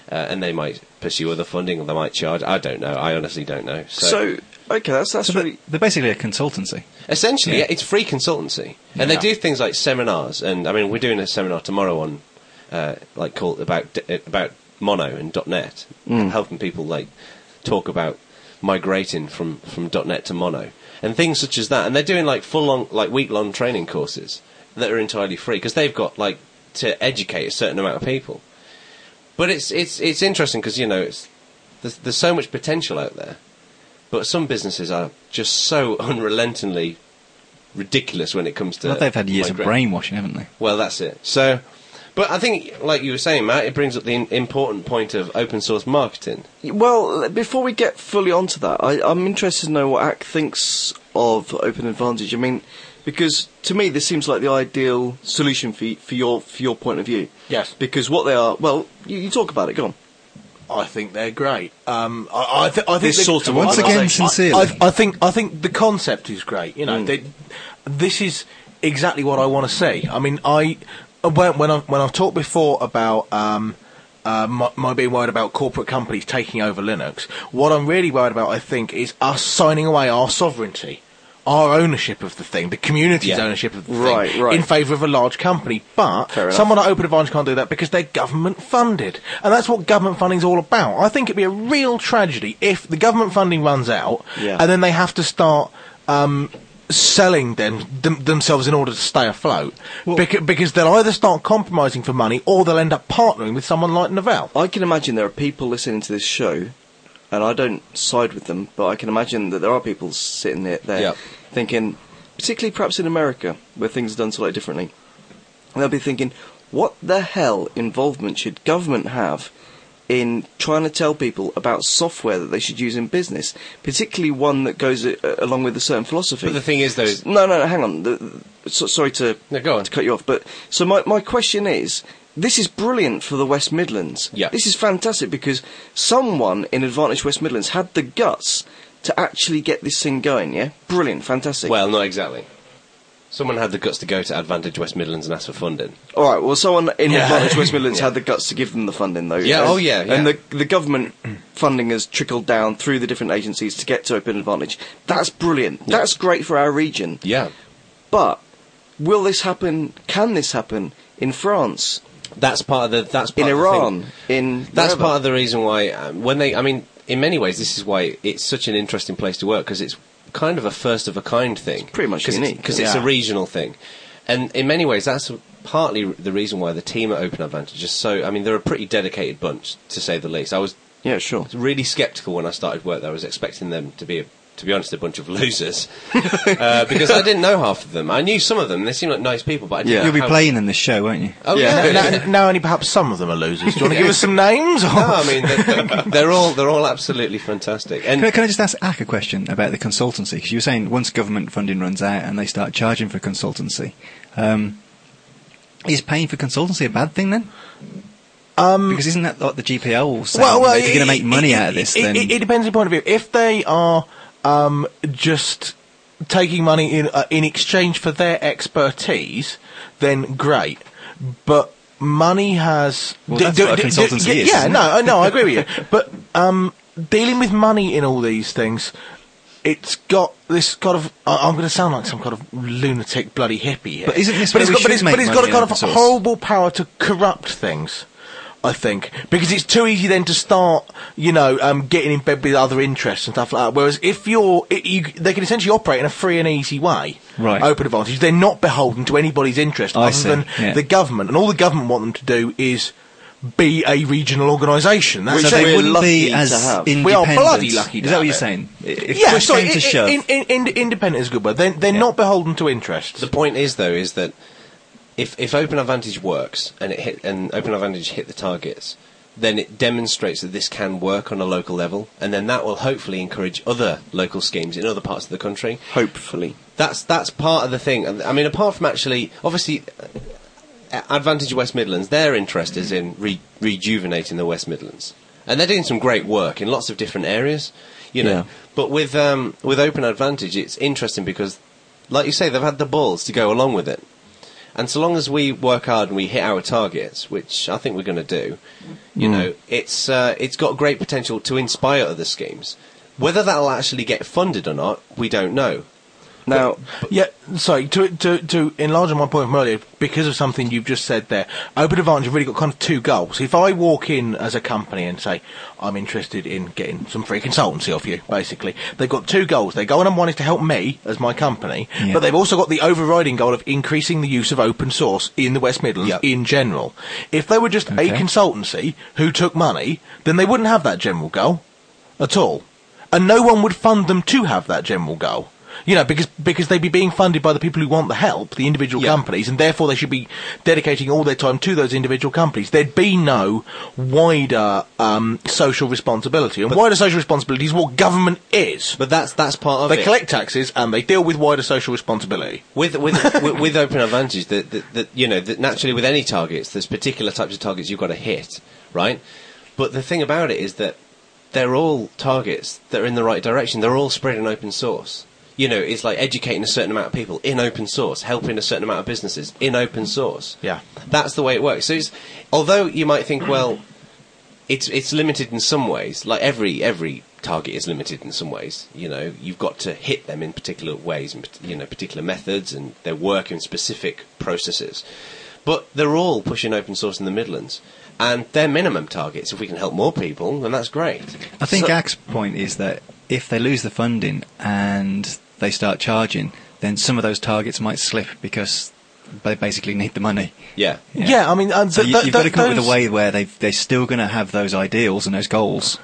uh, and they might pursue other funding, or they might charge. I don't know. I honestly don't know. So, So, okay, that's that's So they're, really. they're basically a consultancy. essentially, Yeah. yeah, it's free consultancy, and they Yeah. do things like seminars. And I mean, we're doing a seminar tomorrow on, uh, like, called about d- about Mono and .NET, helping people like talk about migrating from from .NET to Mono and things such as that. And they're doing like full on, like week long training courses that are entirely free because they've got like to educate a certain amount of people. But it's it's it's interesting because, you know, it's there's, there's so much potential out there, but some businesses are just so unrelentingly ridiculous when it comes to. Well, they've had years of migra- brainwashing, haven't they? Well, that's it. So, but I think, like you were saying, Matt, it brings up the in- important point of open source marketing. Well, before we get fully onto that, I, I'm interested to know what A C thinks of Open Advantage. I mean, because to me this seems like the ideal solution for y- for your for your point of view. Yes. Because what they are, well, you, you talk about it. Go on. I think they're great. Um, I, I, th- I think This the- sort of Once I- again, I- sincerely. I, I think I think the concept is great. You know, Mm. they, this is exactly what I want to see. I mean, I when when I when I've talked before about um, uh, my, my being worried about corporate companies taking over Linux, what I'm really worried about, I think, is us signing away our sovereignty, our ownership of the thing, the community's Yeah. ownership of the Right, thing, right. in favour of a large company. But Fair enough. someone like Open Advantage can't do that because they're government funded, and that's what government funding's all about. I think it'd be a real tragedy if the government funding runs out, Yeah. and then they have to start um, selling them, them themselves in order to stay afloat, Beca- because they'll either start compromising for money or they'll end up partnering with someone like Novell. I can imagine there are people listening to this show, and I don't side with them, but I can imagine that there are people sitting there, there Yep. thinking, particularly perhaps in America, where things are done slightly differently, they'll be thinking, what the hell involvement should government have in trying to tell people about software that they should use in business, particularly one that goes uh, along with a certain philosophy? But the thing is, though, is- no, no, no, hang on. The, the, so, sorry to No, go on. to cut you off, but so my my question is, this is brilliant for the West Midlands. Yeah. This is fantastic because someone in Advantage West Midlands had the guts to actually get this thing going. Yeah, brilliant, fantastic. Well, not exactly. Someone had the guts to go to Advantage West Midlands and ask for funding. all right. Well, someone in Yeah. Advantage West Midlands Yeah. had the guts to give them the funding, though. Yeah, And- oh, yeah, yeah. And the the government funding has trickled down through the different agencies to get to Open Advantage. That's brilliant. Yeah. That's great for our region. Yeah. But will this happen? Can this happen in France? That's part of the. That's part In of the thing. Iran? In That's wherever? part of the reason why um, when they. I mean, in many ways, this is why it's such an interesting place to work because it's kind of a first of a kind thing. It's pretty much Cause unique, because it's yeah. a regional thing, and in many ways, that's partly the reason why the team at Open Advantage is so. I mean, they're a pretty dedicated bunch, to say the least. I was Yeah, sure. really sceptical when I started work there. I was expecting them to be, a, to be honest, a bunch of losers uh, because I didn't know half of them. I knew some of them; they seemed like nice people, but I didn't Yeah. know You'll be how- playing in this show, won't you? Oh Yeah. yeah. now, now only perhaps some of them are losers. Do you want to give us some names? Or? No, I mean they're, they're all they're all absolutely fantastic. And Can I, can I just ask Ak a question about the consultancy? Because you were saying once government funding runs out and they start charging for consultancy, um, is paying for consultancy a bad thing then? Um, Because isn't that what the G P L will say? well, well, if you're going to make it- money it- out of this, it, then it, it depends on your point of view. If they are um, just taking money in uh, in exchange for their expertise, then great. But money has Well, that's what a consultancy is, Yeah, isn't no, it? no, I agree with you. But um, dealing with money in all these things. It's got this kind of. I- I'm going to sound like some kind of lunatic, bloody hippie here. But isn't this but where it's we got, but should it's, make but it's got money a kind in of open source? horrible power to corrupt things. I think because it's too easy then to start, you know, um, getting in bed with other interests and stuff like that. Whereas if you're, it, you, they can essentially operate in a free and easy way. Right. Open Advantage. They're not beholden to anybody's interest I other see, than yeah. the government, and all the government want them to do is be a regional organisation. That's Which so it. they we're wouldn't lucky be to as have. independent. We are bloody lucky to Is that have what you're it. saying? If yeah, push sorry, came to in- shove, in- in- in- independent is a good word. They're, they're Yeah. not beholden to interests. the point is, though, is that if if Open Advantage works and it hit and Open Advantage hit the targets, then it demonstrates that this can work on a local level, and then that will hopefully encourage other local schemes in other parts of the country. Hopefully. That's that's part of the thing. And, I mean, apart from actually, obviously, uh, Advantage West Midlands, their interest is in re- rejuvenating the West Midlands, and they're doing some great work in lots of different areas, you know. Yeah. But with um, with Open Advantage, it's interesting because, like you say, they've had the balls to go along with it. And so long as we work hard and we hit our targets, which I think we're going to do, you know, it's uh, it's got great potential to inspire other schemes. Whether that'll actually get funded or not, we don't know. Now, Yeah, sorry, to, to, to enlarge on my point from earlier, because of something you've just said there, Open Advantage have really got kind of two goals. If I walk in as a company and say, I'm interested in getting some free consultancy off you, basically, they've got two goals. They go on and one is to help me as my company, Yeah. but they've also got the overriding goal of increasing the use of open source in the West Midlands Yep. in general. If they were just Okay. a consultancy who took money, then they wouldn't have that general goal at all. And no one would fund them to have that general goal. You know, because because they'd be being funded by the people who want the help, the individual Yeah. companies, and therefore they should be dedicating all their time to those individual companies. There'd be no wider um, social responsibility. And wider social responsibility is what government is. But that's that's part of They it. collect taxes and they deal with wider social responsibility. With with with, with Open Advantage, that, that, that you know, that naturally with any targets, there's particular types of targets you've got to hit, right? But the thing about it is that they're all targets that are in the right direction. They're all spread in open source. You know, it's like educating a certain amount of people in open source, helping a certain amount of businesses in open source. Yeah. That's the way it works. So it's, although you might think, well, it's it's limited in some ways. Like every every target is limited in some ways. You know, you've got to hit them in particular ways and you know particular methods, and they work in specific processes. But they're all pushing open source in the Midlands, and they're minimum targets. If we can help more people, then that's great. I think So- Ack's point is that if they lose the funding and they start charging, then some of those targets might slip because they basically need the money. Yeah. Yeah, I mean... Uh, So th- you, th- you've got to th- come up with those- a way where they they're still going to have those ideals and those goals,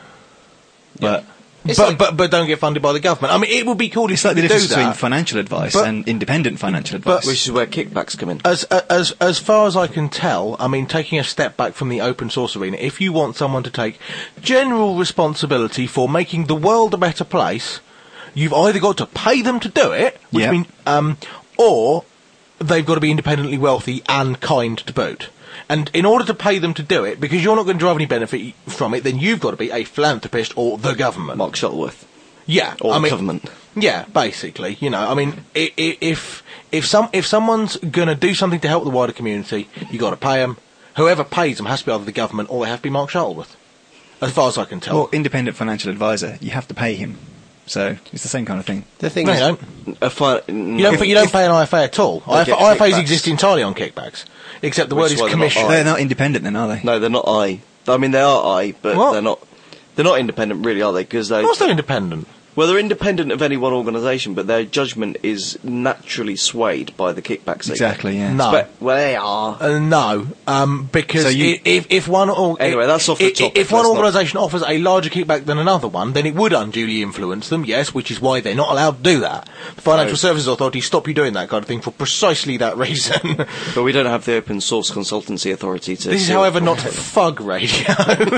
but It's but, like- but but don't get funded by the government. I mean, it would be cool if it's like the you could difference do between that. financial advice But- and independent financial advice. which is where kickbacks come in. As as as far as I can tell, I mean, taking a step back from the open source arena, if you want someone to take general responsibility for making the world a better place, you've either got to pay them to do it, which Yeah. mean, um, or they've got to be independently wealthy and kind to boot. And in order to pay them to do it, because you're not going to drive any benefit from it, then you've got to be a philanthropist or the government. Mark Shuttleworth. Yeah, Or I the mean, government. Yeah, basically, you know, I mean, i- i- if if some if someone's going to do something to help the wider community, you got to pay them. Whoever pays them has to be either the government or they have to be Mark Shuttleworth, as far as I can tell. or independent financial advisor, you have to pay him. So it's the same kind of thing. The thing no, is, you don't. A fi- You don't, if- pay- you don't if- pay an I F A at all. They I F A, get I F As kickbacks. exist entirely on kickbacks, except the Which word is is why they're not commission. I. They're not independent then, are they? No, they're not I. I mean, they are I, but What? they're not. They're not independent, really, are they? Because they. Of course they're independent. Well, they're independent of any one organisation, but their judgment is naturally swayed by the kickbacks. they get. Exactly, yeah. No. But, well, they are. Uh, no, um, because So you- i- if if one or, Anyway, that's off the i- i- topic, if one let's not- organisation offers a larger kickback than another one, then it would unduly influence them. Yes, which is why they're not allowed to do that. The Financial No. Services Authority stop you doing that kind of thing for precisely that reason. But we don't have the open source consultancy authority to. This is, deal however, with not it. fug radio.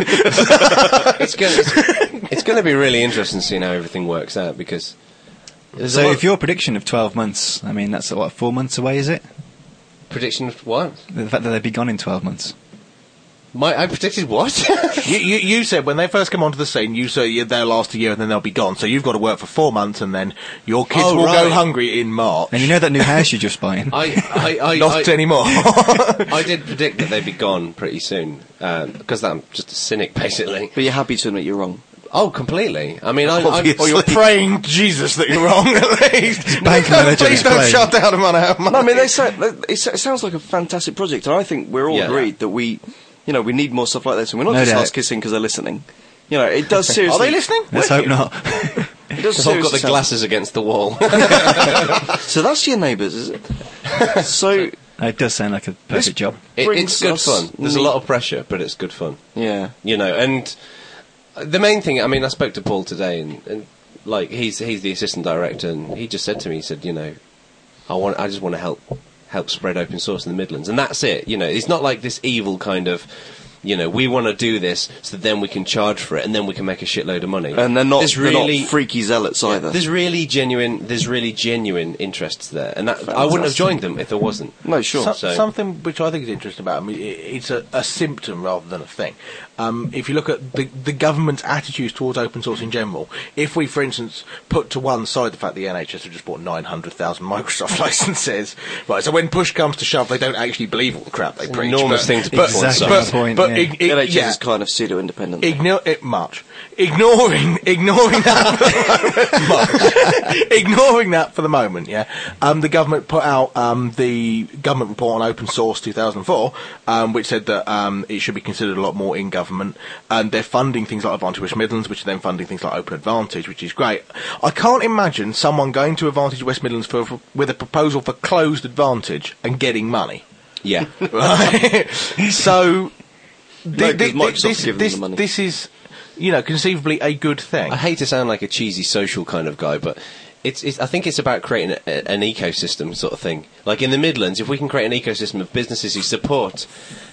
it's going it's, it's going to be really interesting seeing how everything works out because. there's a So lot if your prediction of twelve months, I mean, that's what, four months away, is it? prediction of what? The fact that they'd be gone in twelve months. My, I predicted what? you, you, you said when they first come onto the scene, you said yeah, they'll last a year and then they'll be gone. So you've got to work for four months and then your kids Oh, will go right. hungry in March. And you know that new house you're just buying? I, I, I, Not I, anymore. I did predict that they'd be gone pretty soon um, because I'm just a cynic, basically. But you're happy to admit you're wrong. Oh, completely. I mean, I, I'm, Obviously. Or you're praying to Jesus that you're wrong at least. Bank manager Please is don't playing. shut down and run out of money. No, I mean, they say, it sa- it sounds like a fantastic project, and I think we're all Yeah. agreed that we, you know, we need more stuff like this, and we're not No just doubt. ass kissing because they're listening. You know, it does seriously. Are they listening? Let's hope not. It does I've all got seriously the sound- glasses against the wall. So that's your neighbours, is it? So It does sound like a perfect This- job. It, Brings it's good us fun. There's a neat- lot of pressure, but it's good fun. yeah. You know, and the main thing, I mean, I spoke to Paul today, and, and like he's he's the assistant director, and he just said to me, he said, you know, I want, I just want to help help spread open source in the Midlands, and that's it. You know, it's not like this evil kind of You know, we want to do this so that then we can charge for it, and then we can make a shitload of money. And they're not, There's they're really, not freaky zealots either. There's really genuine. There's really genuine interests there, and that, I wouldn't have joined them if there wasn't. No, sure. So- So- Something which I think is interesting about them, i- it's a, a symptom rather than a thing. Um, if you look at the, the government's attitudes towards open source in general, if we, for instance, put to one side the fact the N H S have just bought nine hundred thousand Microsoft licenses, right, so when push comes to shove, they don't actually believe all the crap they an preach. enormous but, thing to be but, for Exactly but, the point, but yeah. ig- ig- The N H S yeah. is kind of pseudo-independent. Ignore it much. Ignoring, ignoring that for the moment, ignoring that for the moment, yeah. Um, the government put out um, the government report on open source two thousand four, um, which said that um, it should be considered a lot more in government, and they're funding things like Advantage West Midlands, which are then funding things like Open Advantage, which is great. I can't imagine someone going to Advantage West Midlands for, for, with a proposal for closed Advantage and getting money. Yeah. Right? so, No, thi- thi- 'cause Microsoft's this, giving them this, the money. this is, you know, conceivably a good thing. I hate to sound like a cheesy social kind of guy, but it's, it's I think it's about creating a, a, an ecosystem sort of thing. Like in the Midlands, if we can create an ecosystem of businesses who support.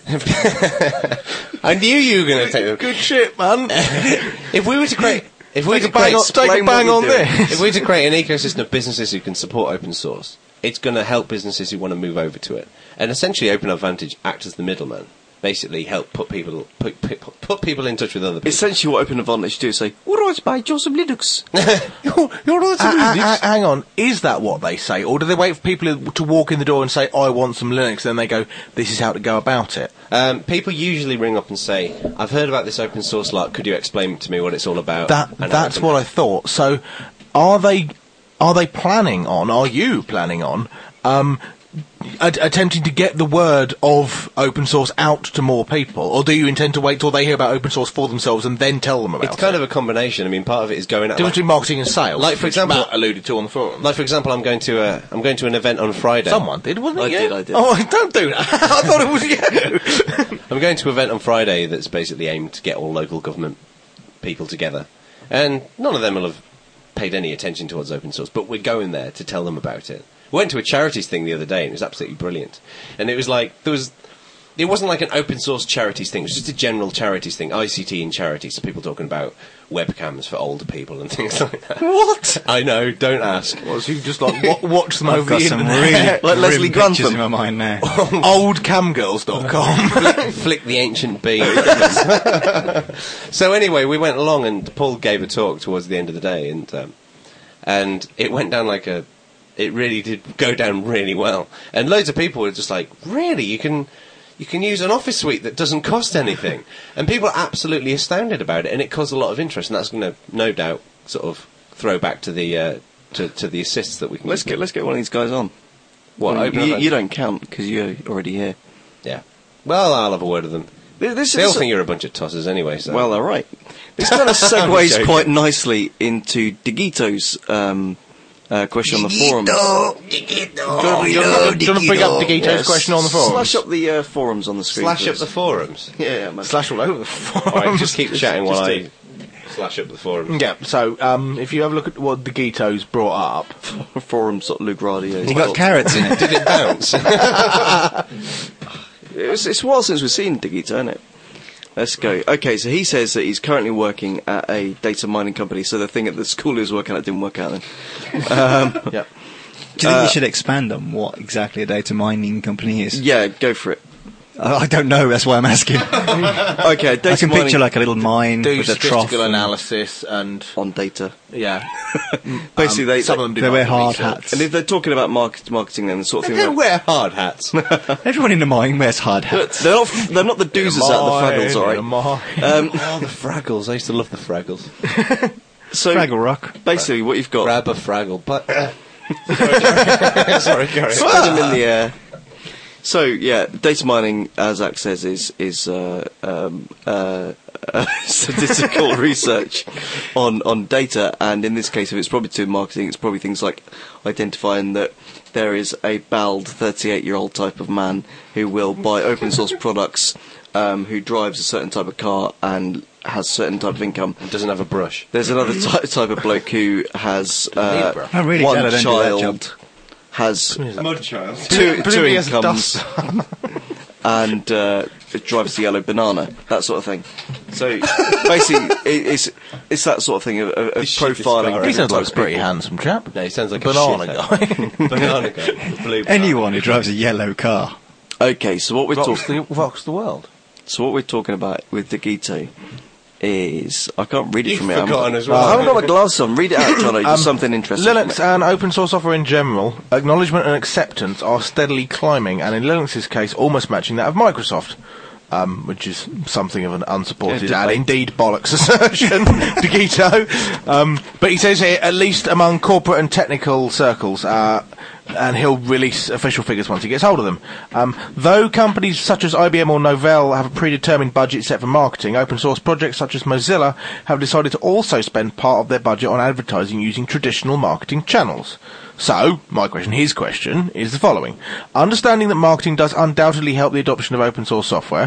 I knew you were going to take them. Good shit, man. If we were to create, if we were Take to a bang create, on, take a explain bang what on you're doing. this. if we were to create an ecosystem of businesses who can support open source, it's going to help businesses who want to move over to it, and essentially, Open Advantage act as the middleman. Basically, help put people put, put, put people in touch with other people. Essentially, what Open Advantage do is say, "All right, mate, you're some Linux." you're, you're all Uh, uh, uh, hang on, is that what they say, or do they wait for people to walk in the door and say, "I want some Linux"? Then they go, "This is how to go about it." Um, people usually ring up and say, "I've heard about this open source lot. Could you explain to me what it's all about?" That And that's open- what I thought. So, are they are they planning on? Are you planning on? Um, At- attempting to get the word of open source out to more people, or do you intend to wait till they hear about open source for themselves and then tell them about It's kind it? of a combination. I mean, part of it is going out. Difference Like, between marketing and sales, Like, for which example- Matt alluded to on the forum. like, for example, I'm going to a I'm going to an event on Friday. Someone did, wasn't it? I you? did, I did. Oh, don't do that! I thought it was you. I'm going to an event on Friday that's basically aimed to get all local government people together, and none of them will have paid any attention towards open source. But we're going there to tell them about it. We went to a charities thing the other day, and it was absolutely brilliant. And it was like there was. It wasn't like an open source charities thing. It was just a general charities thing. I C T in charities. So people talking about webcams for older people and things like that. What? I know. Don't ask. Well, so you just like wa- watch them I've over got the some internet. really Like grim Leslie pictures Grantham. in my mind now. old cam girls dot com. flick, flick the ancient bean. So anyway, we went along, and Paul gave a talk towards the end of the day, and um, and it went down like a. It really did go down really well, and loads of people were just like, "Really, you can." You can use an office suite that doesn't cost anything, and people are absolutely astounded about it, and it caused a lot of interest, and that's going to, no doubt, sort of throw back to the uh, to, to the assists that we can. Let's give get them. let's get one of these guys on. What, Well, Open you, Advantage? you don't count because you're already here. Yeah. Well, I'll have a word with them. This, this, They all this- think you're a bunch of tossers anyway. So. well, all right. This kind of I'm segues joking. quite nicely into Digito's um, uh, question on the forum. Do you want to bring up Digito's question on the forum? Slash up the uh, forums on the screen. slash up please. the forums. Yeah, yeah, man. Slash all over the forum. All right, just keep chatting while just I slash up the forums. Yeah, so um, if you have a look at what Digito's brought up, Forums.lugradio. You got carrots in it. Did it bounce? It's, it's a while since we've seen Digito, isn't it? Let's go. Okay, so he says that he's currently working at a data mining company, so the thing at the school he was working at didn't work out then. Um, yeah. Do you think we should expand on what exactly a data mining company is? yeah, go for it. I, I don't know, that's why I'm asking. Okay, data I can mining picture like a little mine Do with a trough. statistical and- analysis and on data. yeah, Basically, Um, they, some of them do they wear market hard research. hats. and if they're talking about market, marketing, then the sort of They thing. don't where- wear hard hats. Everyone in the mine wears hard hats. They're not. They're not the doozers out of the Fraggles, all right. Um, Oh, the Fraggles. I used to love the Fraggles. so Fraggle Rock. basically, what you've got. Grab a Fraggle. But sorry, carry on. Spread them in the air. So yeah, data mining, as Zach says, is is uh, um, uh, uh, statistical research on on data, and in this case, if it's probably to marketing, it's probably things like identifying that there is a bald thirty-eight-year-old type of man who will buy open source products, um, who drives a certain type of car and has a certain type of income. Doesn't have a brush. There's another ty- type of bloke who has uh, I'm really one glad I don't do that child, has Mud child. two, two Presumably he has a incomes, and uh, it drives the yellow banana, that sort of thing. So basically, it, it's it's that sort of thing of, of of This shit is profiling. scarring. He sounds like a people. pretty handsome chap. No, he sounds like Banana a guy. guy. Banana guy. The blue Anyone who drives a yellow car. Okay, so what we're Rocks talking, the, rocks the world. so what we're talking about with the Gito is I can't read it You've from here. I'm- forgotten as well. I haven't got my glasses on. Read it out, Johnny. Just something interesting. from Linux it. and open source software in general, acknowledgement and acceptance are steadily climbing, and in Linux's case, almost matching that of Microsoft. Um, which is something of an unsupported Yeah, and debate. indeed bollocks assertion, Digito. Um, but he says here, at least among corporate and technical circles, uh, and he'll release official figures once he gets hold of them. Um, though companies such as I B M or Novell have a predetermined budget set for marketing, open source projects such as Mozilla have decided to also spend part of their budget on advertising using traditional marketing channels. So, my question, his question, is the following. Understanding that marketing does undoubtedly help the adoption of open source software,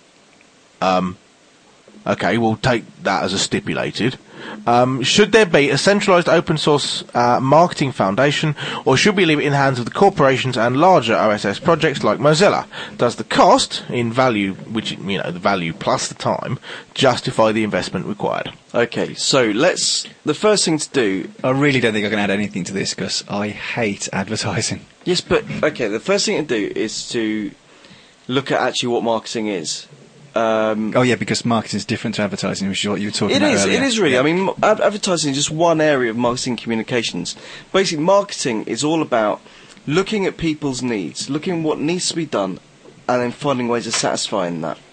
um, okay, we'll take that as a stipulated. Um, should there be a centralised open source uh, marketing foundation, or should we leave it in the hands of the corporations and larger O S S projects like Mozilla? Does the cost, in value, which, you know, the value plus the time, justify the investment required? Okay, so let's. The first thing to do. I really don't think I can add anything to this because I hate advertising. Yes, but okay. The first thing to do is to look at actually what marketing is. Um, Oh yeah, because marketing is different to advertising, which is what you were talking It about is. earlier. It is really. Yeah. I mean, ad- advertising is just one area of marketing communications. Basically, marketing is all about looking at people's needs, looking at what needs to be done, and then finding ways of satisfying that.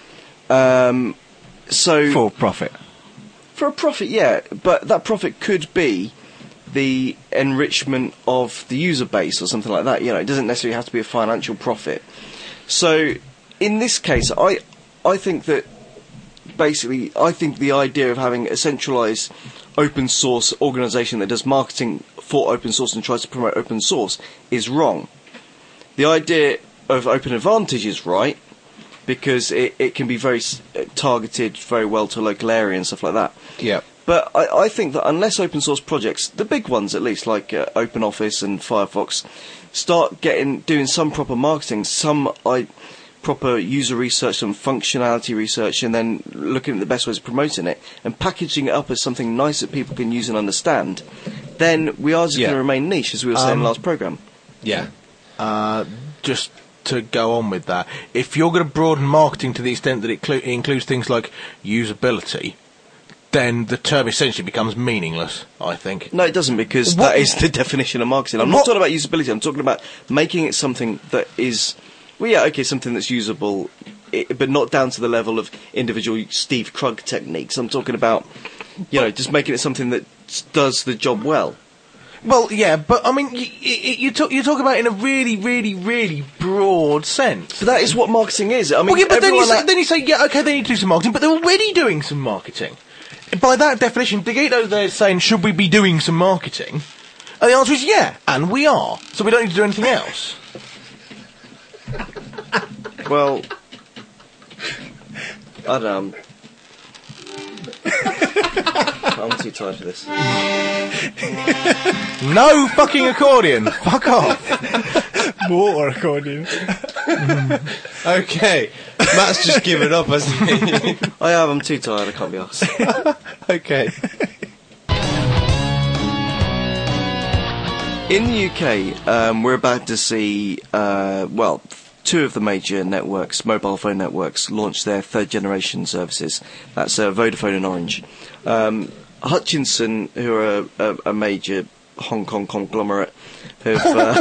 Um, so for profit. for a profit, yeah, but that profit could be the enrichment of the user base or something like that. You know, it doesn't necessarily have to be a financial profit. So, in this case, I I think that basically, I think the idea of having a centralised open source organisation that does marketing for open source and tries to promote open source is wrong. The idea of Open Advantage is right, because it, it can be very s- targeted very well to a local area and stuff like that. Yeah. But I, I think that unless open source projects, the big ones at least, like uh, OpenOffice and Firefox, start getting doing some proper marketing, some I, proper user research, some functionality research, and then looking at the best ways of promoting it and packaging it up as something nice that people can use and understand, then we are just Yeah. going to remain niche, as we were saying in the Um, last programme. Yeah. Uh, just to go on with that, if you're going to broaden marketing to the extent that it clu- includes things like usability, then the term essentially becomes meaningless, I think. No, it doesn't, because What- that is the definition of marketing. I'm What- not talking about usability. I'm talking about making it something that is, well, yeah, okay, something that's usable, I but not down to the level of individual Steve Krug techniques. I'm talking about, you know, just making it something that s- does the job well. Well, yeah, but I mean, you, you, you, talk, you talk about it in a really, really, really broad sense. But that is what marketing is. I mean, Well, yeah, but then you, everyone say, that- then you say, yeah, okay, they need to do some marketing, but they're already doing some marketing. By that definition, Digito there is saying, should we be doing some marketing? And the answer is yeah, and we are. So we don't need to do anything else. well, I don't know. I'm too tired for this. No fucking accordion. Fuck off. More accordion. Okay. Matt's just given up, hasn't he? I have. I'm too tired. I can't be asked. Okay. In the U K, um, we're about to see, uh, well, two of the major networks, mobile phone networks, launch their third generation services. That's uh, Vodafone and Orange. Um, Hutchinson, who are a, a, a major Hong Kong conglomerate, have, uh,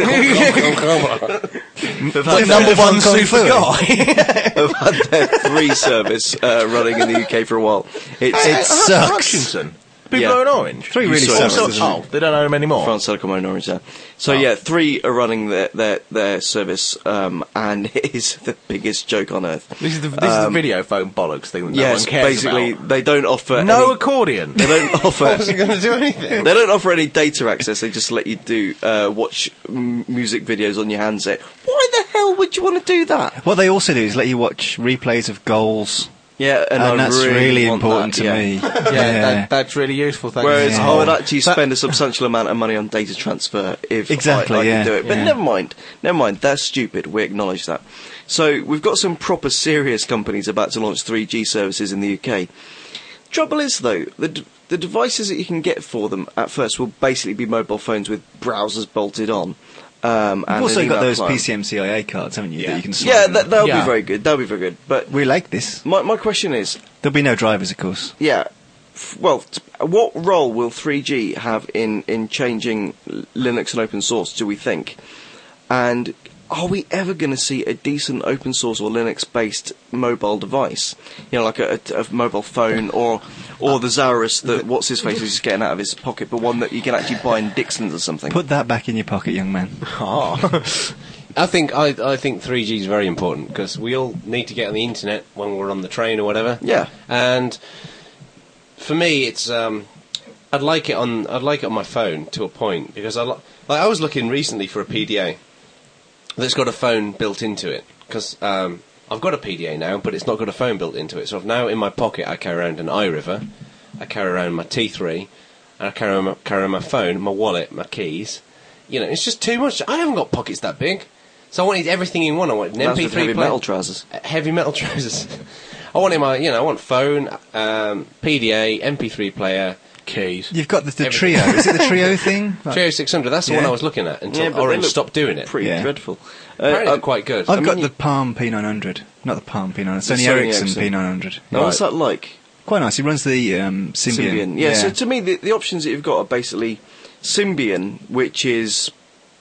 have had Number their, one super guy. have had their three service uh, running in the U K for a while. It's, It it's sucks. Hutchinson. People Yeah. own Orange. Three You really saw it. sucks. Oh, doesn't it? oh, they don't own them anymore. France Telecom and Orange there. So yeah, three are running their their, their service, um, and it is the biggest joke on earth. This is the this is the video phone bollocks thing that no yes, one cares basically about. they don't offer No any, accordion. they don't offer Wasn't going to do anything. they don't offer any data access. They just let you do uh, watch m- music videos on your handset. Why the hell would you want to do that? What they also do is let you watch replays of goals Yeah, and, and I that's really, really want important that, to yeah. me. Yeah, that, that's really useful. Thank Whereas you. I would actually That- spend a substantial amount of money on data transfer if Exactly, I, I yeah, could do it. But yeah. never mind, never mind. That's stupid. We acknowledge that. So we've got some proper serious companies about to launch three G services in the U K. Trouble is though, the d- the devices that you can get for them at first will basically be mobile phones with browsers bolted on. Um, You've and also an got email those client. P C M C I A cards, haven't you? Yeah. That you can slide Yeah, in. that that'll Yeah. be very good. That'll be very good. But We like this. my my question is, There'll be no drivers, of course. yeah. f- Well, t- what role will three G have in, in changing L- Linux and open source, do we think? And are we ever going to see a decent open source or Linux-based mobile device? You know, like a, a, a mobile phone or or the Zarus that what's his face is just getting out of his pocket, but one that you can actually buy in Dixon's or something. Put that back in your pocket, young man. I think I, I think three G is very important because we all need to get on the internet when we're on the train or whatever. Yeah. And for me, it's um, I'd like it on I'd like it on my phone to a point because I li- like I was looking recently for a P D A that's got a phone built into it because um, I've got a P D A now, but it's not got a phone built into it. So I've now in my pocket I carry around an iRiver, I carry around my T three, and I carry around my, carry around my phone, my wallet, my keys. You know, it's just too much. I haven't got pockets that big. So I wanted everything in one. I wanted an That's M P with three heavy player, metal trousers. uh, heavy metal trousers. I wanted my, you know, I want phone, um, P D A, M P three player, keys. You've got the, the Everything. Trio. Is it the Trio thing? Like- Trio six hundred. That's the one Yeah. I was looking at until Yeah, but they Orange look stopped doing it. Pretty Yeah. dreadful. Apparently Uh, they're quite good. I've I got mean, the you- Palm P nine hundred. Not the Palm P nine hundred. The Sony Sony Ericsson Ericsson. P nine hundred. now, what's that like? Quite nice. He runs the um, Symbian. Symbian. Yeah, so to me, the, the options that you've got are basically Symbian, which is,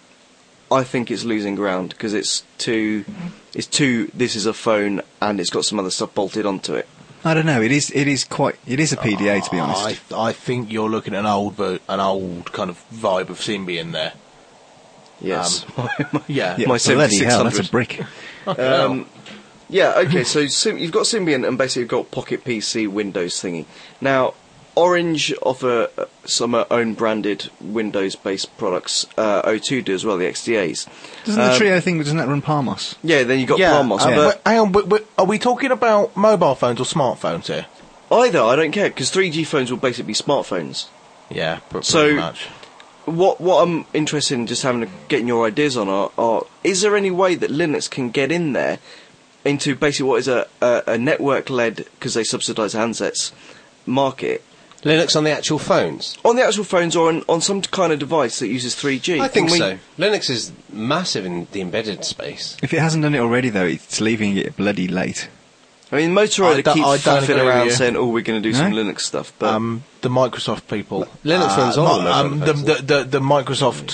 I think it's losing ground because it's too, it's too. This is a phone and it's got some other stuff bolted onto it. I don't know. It is. It is quite. It is a P D A, to be honest. I, th- I think you're looking at an old, ver- an old kind of vibe of Symbian there. Yes. Yeah. yeah, my bloody hell, that's a seventy-six hundred. brick. Um, yeah, okay, so Sym- you've got Symbian and basically you've got Pocket P C Windows thingy. Now, Orange offer uh, some uh, own branded Windows-based products. Uh, O two do as well, the X D As. Doesn't Um, the Trio thing? Doesn't that run Palmos? Yeah, then you've got yeah, Palmos. uh, yeah. but hang on, but, but are we talking about mobile phones or smartphones here? Either, I don't care, because three G phones will basically be smartphones. Yeah, pr- pretty So- much. What what I'm interested in just having a, getting your ideas on are, are is there any way that Linux can get in there into basically what is a, a, a network-led, because they subsidise handsets, market, Linux on the actual phones. on the actual phones or on, on some kind of device that uses three G? I think Can we- so. Linux is massive in the embedded space. If it hasn't done it already, though, it's leaving it bloody late. I mean, Motorola I don't- keeps I don't faffing agree with around you. saying, "Oh, we're going to do some No? Linux stuff," but Um, the Microsoft people. Linux runs all mo- the um, mobile the, phones, the, the, the Microsoft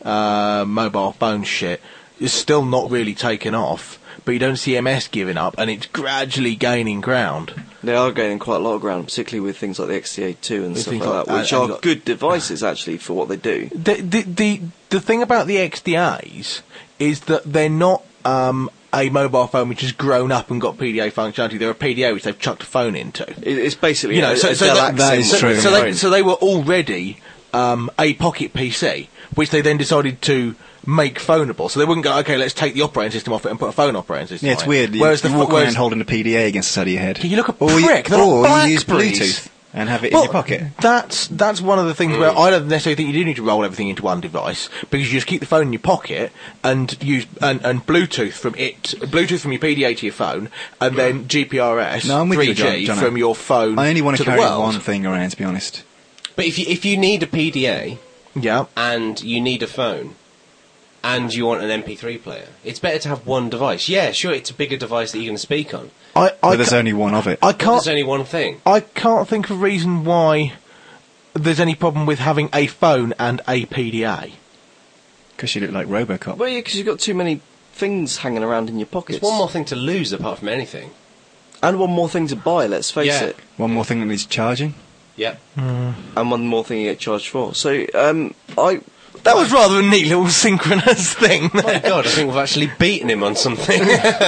uh, mobile phone shit is still not really taken off, but you don't see M S giving up, and it's gradually gaining ground. they are gaining quite a lot of ground, particularly with things like the X T A two and With stuff things like like- that, which and- are and got- good devices actually for what they do. The, the the the thing about the X D As is that they're not um, a mobile phone which has grown up and got P D A functionality. They're a P D A which they've chucked a phone into. It, it's basically You know, a, so, a so Dell that, that Accent is so, true. so they phone. so they were already um, a Pocket P C, which they then decided to make phoneable. So they wouldn't go, okay, let's take the operating system off it and put a phone operating system. Yeah, on it's it. weird. You, Whereas you the walk whereas, around holding a P D A against the side of your head. you look a or prick. You, They're or not you use Blackberries. Bluetooth and have it Well, in your pocket. That's that's one of the things where I don't necessarily think you do need to roll everything into one device, because you just keep the phone in your pocket and use and, and Bluetooth from it, Bluetooth from your P D A to your phone, and then G P R S No, I'm with three you, G John- Jono. from your phone. I only want to to the carry world. one thing around, to be honest. But if you if you need a P D A Yeah. and you need a phone and you want an M P three player, it's better to have one device. Yeah, sure, it's a bigger device that you can speak on. I I, But there's ca- only one of it. I But can't there's only one thing. I can't think of a reason why there's any problem with having a phone and a P D A. Because you look like Robocop. Well, yeah, because you've got too many things hanging around in your pockets. It's one more thing to lose apart from anything. and one more thing to buy. Let's face Yeah. it, One more thing that needs charging. Yep. and one more thing you get charged for. So, um, I That was rather a neat little synchronous thing. My God, I think we've actually beaten him on something.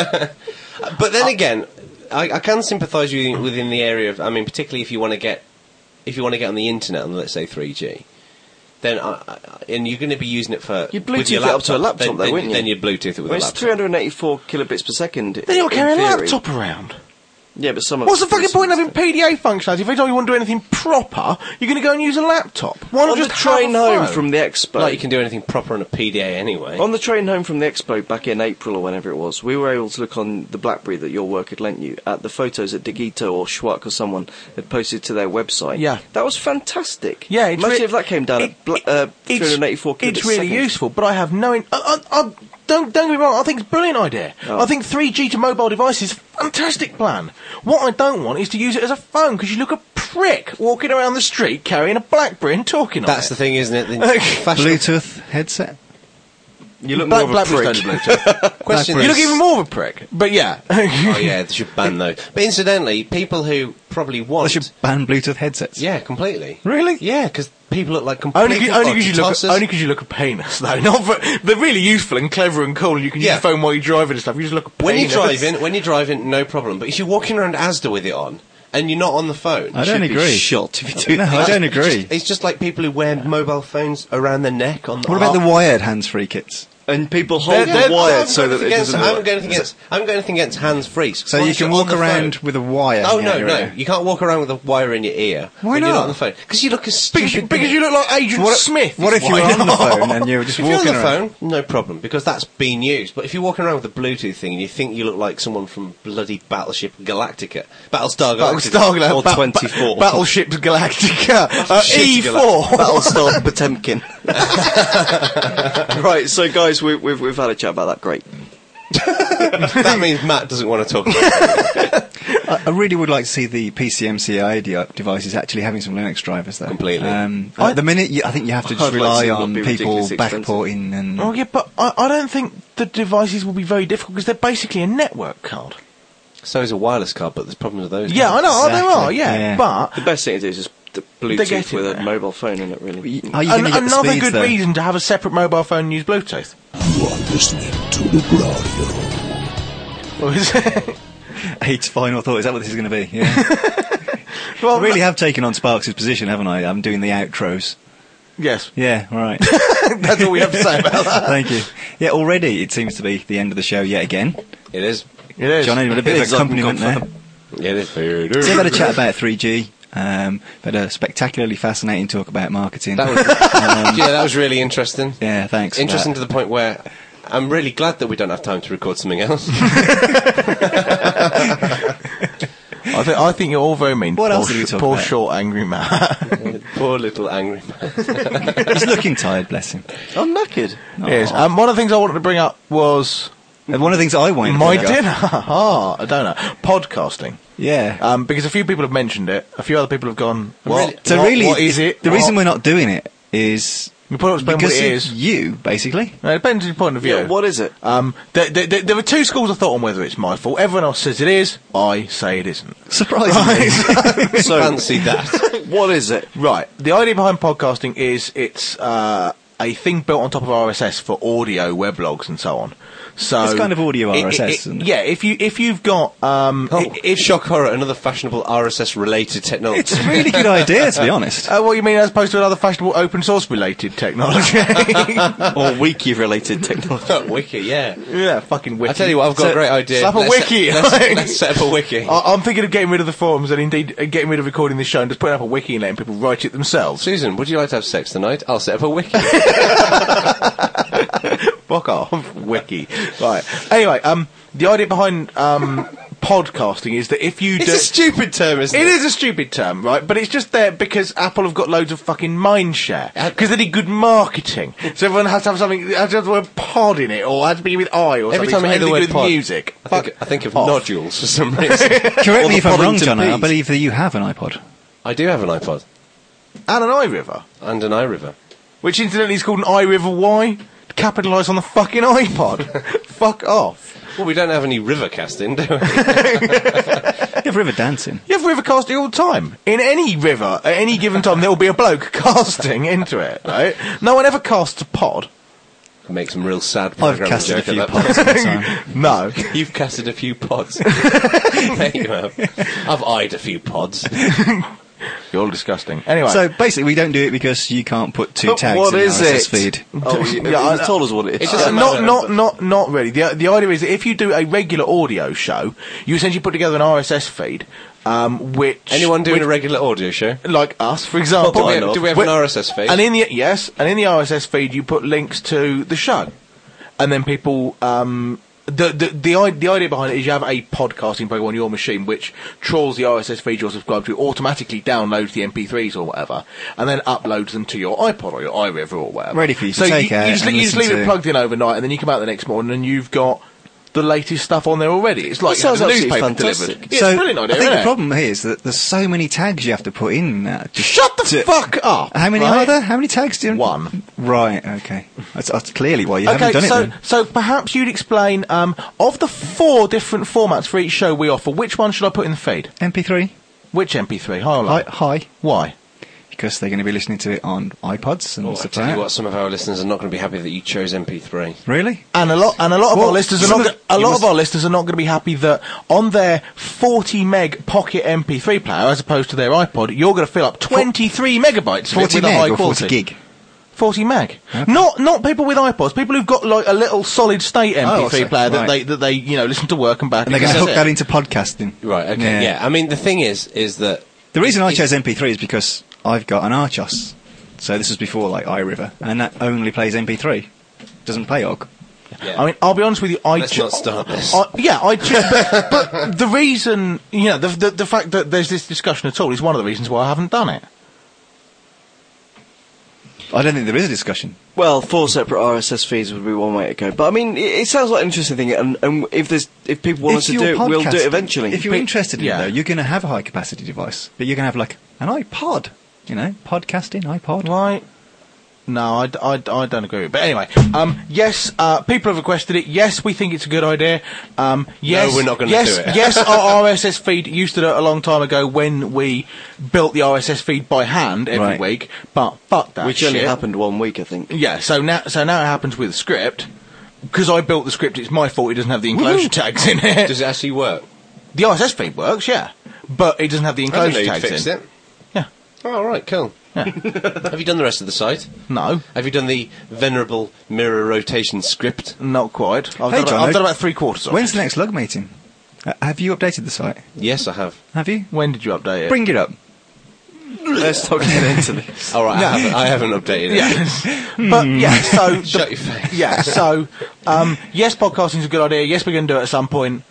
But then again, I, I can sympathise with you within the area of. I mean, particularly if you want to get, if you want to get on the internet on, let's say, three G, then I, I, and you're going to be using it for You'd with Bluetooth your it up to a laptop, then, though, then, wouldn't you? Then you'd Bluetooth it with well, a it's laptop. three hundred eighty-four kilobits per second. Then you'll in carry a theory. laptop around. Yeah, but some of What's the it's pretty fucking point of simple having P D A functionality? If every time you want to do anything proper, you're going to go and use a laptop. Why not On the just train have a home phone? from the expo, Like you can do anything proper on a P D A anyway. on the train home from the expo back in April or whenever it was, we were able to look on the BlackBerry that your work had lent you at the photos that Digito or Schwack or someone had posted to their website. Yeah. That was fantastic. Yeah, it's Imagine re- if that came down it- at bla- it- uh, it's- three hundred eighty-four kilobits It's really a second. useful, but I have no... In- I, I, I, don't, don't get me wrong, I think it's a brilliant idea. Oh. I think three G to mobile devices is a fantastic plan. What I don't want is to use it as a phone, because you look a prick walking around the street carrying a BlackBerry and talking That's on the it. thing, isn't it? The fashion- Bluetooth headset. You look Black, more of a BlackBerry's prick. don't do Bluetooth. Question You is- look even more of a prick. But yeah. Oh yeah, they should ban those. But incidentally, people who probably They want... should ban Bluetooth headsets. Yeah, completely. Really? Yeah, because people look like complete Only because only 'cause you look tossers. only 'cause you look a penis though. Not for, they're really useful and clever and cool. You can use Yeah. your phone while you're driving and stuff. You just look a penis. When you're driving, when you're driving, no problem. But if you're walking around Asda with it on and you're not on the phone, I don't Should be agree. shot if you do No, that. I don't agree. it's just like people who wear mobile phones around their neck. On the What about the arm. wired hands-free kits? And people They're- hold they're- the wire I'm so going that it against- doesn't I'm work. going anything against. I'm going anything against hands-free. So Once you can you're on walk the around phone- with a wire. Oh in no, your no! ear. You can't walk around with a wire in your ear Why when you're not? not on the phone because you look as stupid. Because, because you look like Agent What, Smith. what is if you why were on the not. phone and you were just If you're on walking the around? phone, no problem, because that's being used. But if you're walking around with a Bluetooth thing and you think you look like someone from bloody Battleship Galactica, Battlestar Galactica, Battlestar Galactica. Or Ba- twenty-four. Ba- Battleship Galactica. Uh, Shit E four. Battlestar Potemkin. Right, so guys, we, we've we've had a chat about that. Great. that means Matt doesn't want to talk about it. I, I really would like to see the P C M C I de- devices actually having some Linux drivers, though. Completely. Um, at the minute, you, I think you have to just I'd like to rely see them on be people ridiculously expensive. backporting and. Oh yeah, but I, I don't think the devices will be very difficult because they're basically a network card. So is a wireless card, but there's problems with those. Yeah, I know. Oh, there Exactly, are. Yeah, yeah. but The best thing to do is just the They're Bluetooth getting with a there. mobile phone in it, really. Are you an- going to get the another speeds, good though? reason to have a separate mobile phone and use Bluetooth. You are listening to the Gladio. What is it? Eight's final thought. Is that what this is going to be? Yeah. Well, I really have taken on Sparks' position, haven't I? I'm doing the outros. Yes, Yeah, right. that's all we have to say about that. Thank you. Yeah, already it seems to be the end of the show yet again. It is. It is. John, with a bit It of is, I can accompaniment there. confirm. Yeah, it is. So we've had a chat about three G. Um, had a spectacularly fascinating talk about marketing. That was, Um, yeah, that was really interesting. yeah, thanks. for Interesting that. to the point where I'm really glad that we don't have time to record something else. I think I think you're all very mean. What poor else did we sh- talk Poor about? short angry man. Poor little angry man. He's looking tired, bless him. I'm knackered. Yes. Um, one of the things I wanted to bring up was And one of the things I wanted to my bring up- dinner. Ah, I don't know. Podcasting. Yeah. Um, because a few people have mentioned it. A few other people have gone. What? Really- so what- really, what is it? The What? reason we're not doing it is We put up explain what because it of is. you, basically. No, it depends on your point of view. Yeah, what is it? Um, there, there, there, there are two schools of thought on whether it's my fault. Everyone else says it is. I say it isn't. Surprisingly. So, Fancy that. what is it? Right. The idea behind podcasting is it's uh, a thing built on top of R S S for audio, weblogs, and so on. So It's kind of audio it- R S S, it- isn't it? yeah, if you if you've got um, Oh, i- if shock horror, another fashionable R S S related technology. It's a really good idea, to be honest. Uh, what you mean as opposed to another fashionable open source related technology? Or wiki-related technology? Wiki, yeah. yeah, fucking wiki. I tell you what, I've got So- a great idea. Slap a Let's wiki. Set, let's, let's set up a wiki. I- I'm thinking of getting rid of the forums and indeed uh, getting rid of recording this show and just putting up a wiki and letting people write it themselves. Susan, would you like to have sex tonight? I'll set up a wiki. Fuck off, wiki. Right. Anyway, um, the idea behind um, podcasting is that if you It's do, a stupid term, isn't it? it is a stupid term, right? But it's just there because Apple have got loads of fucking mind share because they need good marketing. So everyone has to have something, has to have the word pod in it, or has to be with I, or Every something. time I hear the anything word to do with pod, music. I think, Fuck I think of off. nodules for some reason. Correct Or me the if I'm wrong, Poddington John. I Bees. believe that you have an iPod. I do have an iPod And an iRiver, and an iRiver. which incidentally is called an iRiver Y. Capitalise on the fucking iPod. Fuck off. Well, we don't have any river casting, do we? You have River Dancing. You have river casting all the time. In any river, at any given time, there will be a bloke casting into it, right? No one ever casts a pod. Make some real sad I've programming casted a joke few at that pods in the time. No. You've casted a few pods. There you have. I've eyed a few pods. You're all disgusting. Anyway. So basically, we don't do it because you can't put two But tags what in the is R S S it? feed. Oh, you, Yeah, you I- told us what it is. It doesn't Uh, matter. not, not, not, not, not really. The the idea is that if you do a regular audio show, you essentially put together an R S S feed, um, which Anyone doing which, a regular audio show? like us, for example. Do we, Why not? do we have Wait- an R S S feed? And in the yes, and in the R S S feed, you put links to the show, and then people. Um, the, the the i- the idea behind it is you have a podcasting program on your machine which trawls the R S S feed you're subscribed to, automatically downloads the M P threes or whatever, and then uploads them to your iPod or your iRiver or whatever. Ready for you to so take you, out you just, and you just listen leave it to. plugged in overnight, and then you come out the next morning and you've got the latest stuff on there already. It's like That sounds you know, the absolutely newspaper fantastic. delivered. Yeah, so it's a brilliant idea, I think isn't the it? problem here is that there's so many tags you have to put in now. Just Shut the to- fuck up! How many right? are there? How many tags do you... One. Right, okay. That's, that's clearly why you haven't Okay, done so it then. so perhaps you'd explain um, of the four different formats for each show we offer. Which one should I put in the feed? M P three? Which M P three? High or low? Hi, hi. Why? Because they're going to be listening to it on iPods and Oh, I stuff tell like you that. what, some of our listeners are not going to be happy that you chose M P three. Really? And a lot and a lot of Well, our listeners are some not of go- the- a you lot must- of our listeners are not going to be happy that on their forty meg pocket M P three player as opposed to their iPod, you're going to fill up twenty-three megabytes of it forty with a meg high or quality. forty gig? forty meg. Not not people with iPods. People who've got like a little solid state M P three Oh, so- player that right. they that they you know listen to work and back. And they're going to again. hook that into podcasting. Right, okay, yeah. I mean, the thing is, is that... The reason I It's- chose M P three is because I've got an Archos. So this was before like iRiver, and that only plays M P three. Doesn't play O G. Yeah. I mean, I'll be honest with you. I Let's ju- not start this. I, yeah, I just. But, but the reason, you know, the, the the fact that there's this discussion at all is one of the reasons why I haven't done it. I don't think there is a discussion. Well, four separate R S S feeds would be one way to go. But I mean, it, it sounds like an interesting thing, and, and if there's if people want us to If do you're it, we'll do podcasting, it eventually. If you're Pe- interested in yeah. it, though, you're going to have a high capacity device, but you're going to have like an iPod. You know, podcasting iPod. Right? No, I, d- I d- I don't agree with it. But anyway, um, yes, uh, people have requested it. Yes, we think it's a good idea. Um, yes, we're not gonna yes, do it. Yes, our R S S feed used to do it a long time ago when we built the R S S feed by hand every Right. week. But fuck that Which shit. only happened one week, I think. Yeah, so now so now it happens with the script. Because I built the script, it's my fault it doesn't have the enclosure tags in it. Does it actually work? The R S S feed works, yeah. But it doesn't have the I didn't know enclosure you'd tags fixed in. it. Yeah. Oh, right, cool. Have you done the rest of the site? No, Have you done the venerable mirror rotation script? not quite. I've, Hey, done, John, I've I- done about three quarters of When's it. the next lug meeting? Uh, have you updated the site? Yes, I have. Have you? When did you update it? Bring it up. Let's not get into this. All right, I, haven't, I haven't updated it. Yes. But yeah, so the- Shut your face. yeah, so um, yes, podcasting's a good idea. Yes, we're going to do it at some point.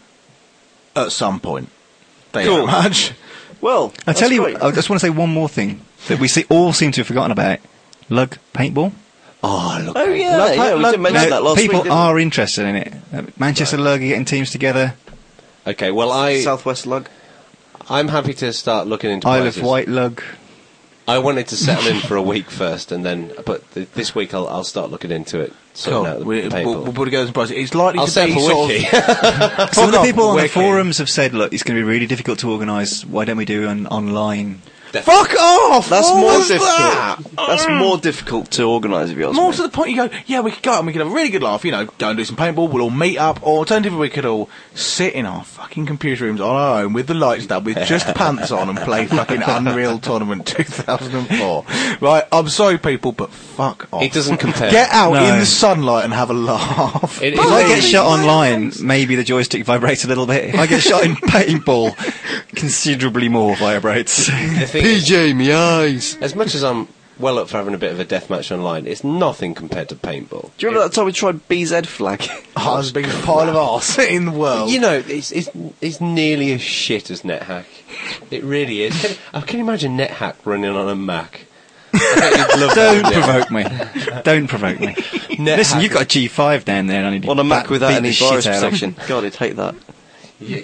At some point. Thank you Cool. very much. Well, I tell that's you, great. what, I just want to say one more thing that we see, all seem to have forgotten about: lug paintball. Oh, look. Oh yeah, Look, yeah, we look, did mention Now, that last people week. didn't are interested in it. Uh, Manchester Lug are getting teams together. Okay, well, we? I, Southwest Lug. I'm happy to start looking into Isle prices. of Wight Lug. I wanted to settle in for a week first, and then, but th- this week I'll, I'll start looking into it. Sorting out the We, paintball. we'll, we'll put together some prices. It's likely I'll to set be up a sort wiki. of. Some of the Fuck people off, on the wiki. forums have said, "Look, it's going to be really difficult to organise. Why don't we do an online?" Fuck off! That's What more was difficult. that? That's more difficult to organise, if you ask More me. to the point, you go, yeah, we could go out and we could have a really good laugh, you know, go and do some paintball, we'll all meet up, or alternatively we could all sit in our fucking computer rooms on our own with the lights down, with just pants on and play fucking Unreal Tournament two thousand four. Right, I'm sorry people, but fuck off. It doesn't compare. Get out No. in the sunlight and have a laugh. It- If I get it- shot online, maybe the joystick vibrates a little bit. If I get shot in paintball, considerably more vibrates. the thing is, me eyes. as much as I'm well up for having a bit of a deathmatch online, it's nothing compared to paintball. Do you remember that time we tried B Z flag? Oh, that's the biggest pile of arse in the world. You know, it's, it's it's nearly as shit as NetHack. It really is. Can, I can imagine NetHack running on a Mac. I bet you'd love Don't that, yeah. provoke me. Don't provoke me. Net Listen, hack- you've got a G five down there. And I need On a Mac to without beat any the shit virus out of. protection. God, I'd hate that. You,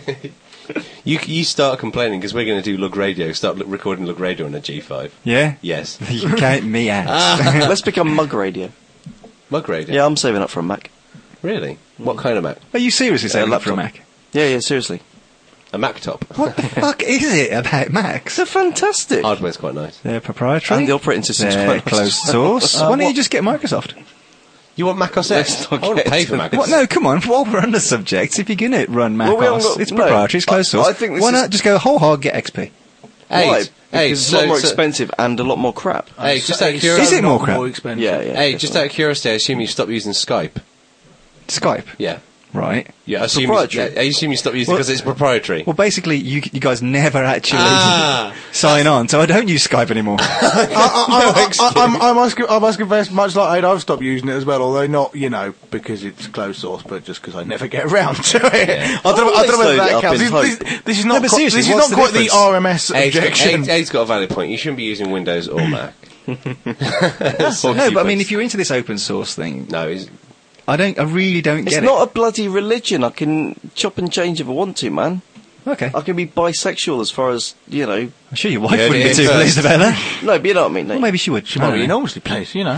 you, you start complaining because we're going to do Lug Radio, start l- recording Lug Radio on a G five. Yeah? Yes. You can count me out. Let's become Mug Radio. Mug Radio? Yeah, I'm saving up for a Mac. Really? What kind of Mac? Are you seriously saying that for a laptop. Mac? Yeah, yeah, seriously. A Mac top. What the fuck is it about Macs? They're fantastic. Hardware's quite nice. They're proprietary. And the operating system's They're quite nice. closed source. Uh, Why don't you what- just get Microsoft? You want Mac O S Let's X? not I want get to pay into for Mac O S What? No, come on. While we're on the subject, if you're going to run Mac Well, we O S, haven't got- it's no, proprietary, it's closed I- source. I think this Why is- not just go whole hog, get X P? Hey, Why? hey, Because it's so- a lot more so- expensive and a lot more crap. Hey, So just out of it's curiosity- Is it not more crap? More expensive. Yeah, yeah. Hey, just out of curiosity, I assume you stopped using Skype. Skype, Yeah. right? Yeah, I assume you, proprietary. yeah, I assume you stopped using it Well- because it's proprietary. Well, basically, you you guys never actually Ah. sign on, so I don't use Skype anymore. I, I, I, I, I'm, I must, I must confess, much like Aid, I've stopped using it as well. Although not, you know, because it's closed source, but just because I never get around to it. I don't know, I don't know whether Load it that up counts. in This, this, this is not, but quite, seriously, this is what's not the quite the difference? R M S Aid's got, objection. Aid- Aid's got a valid point. You shouldn't be using Windows or Mac. no, but I mean, if you're into this open source thing, No, it's, I don't. I really don't It's get not a bloody religion. I can chop and change if I want to, man. it. Okay, I can be bisexual as far as, you know... I'm sure your wife Yeah, wouldn't it be is too first. pleased about that. No, but you know what I mean. Well, Nate. maybe she would. She I might don't be know. enormously pleased, you know.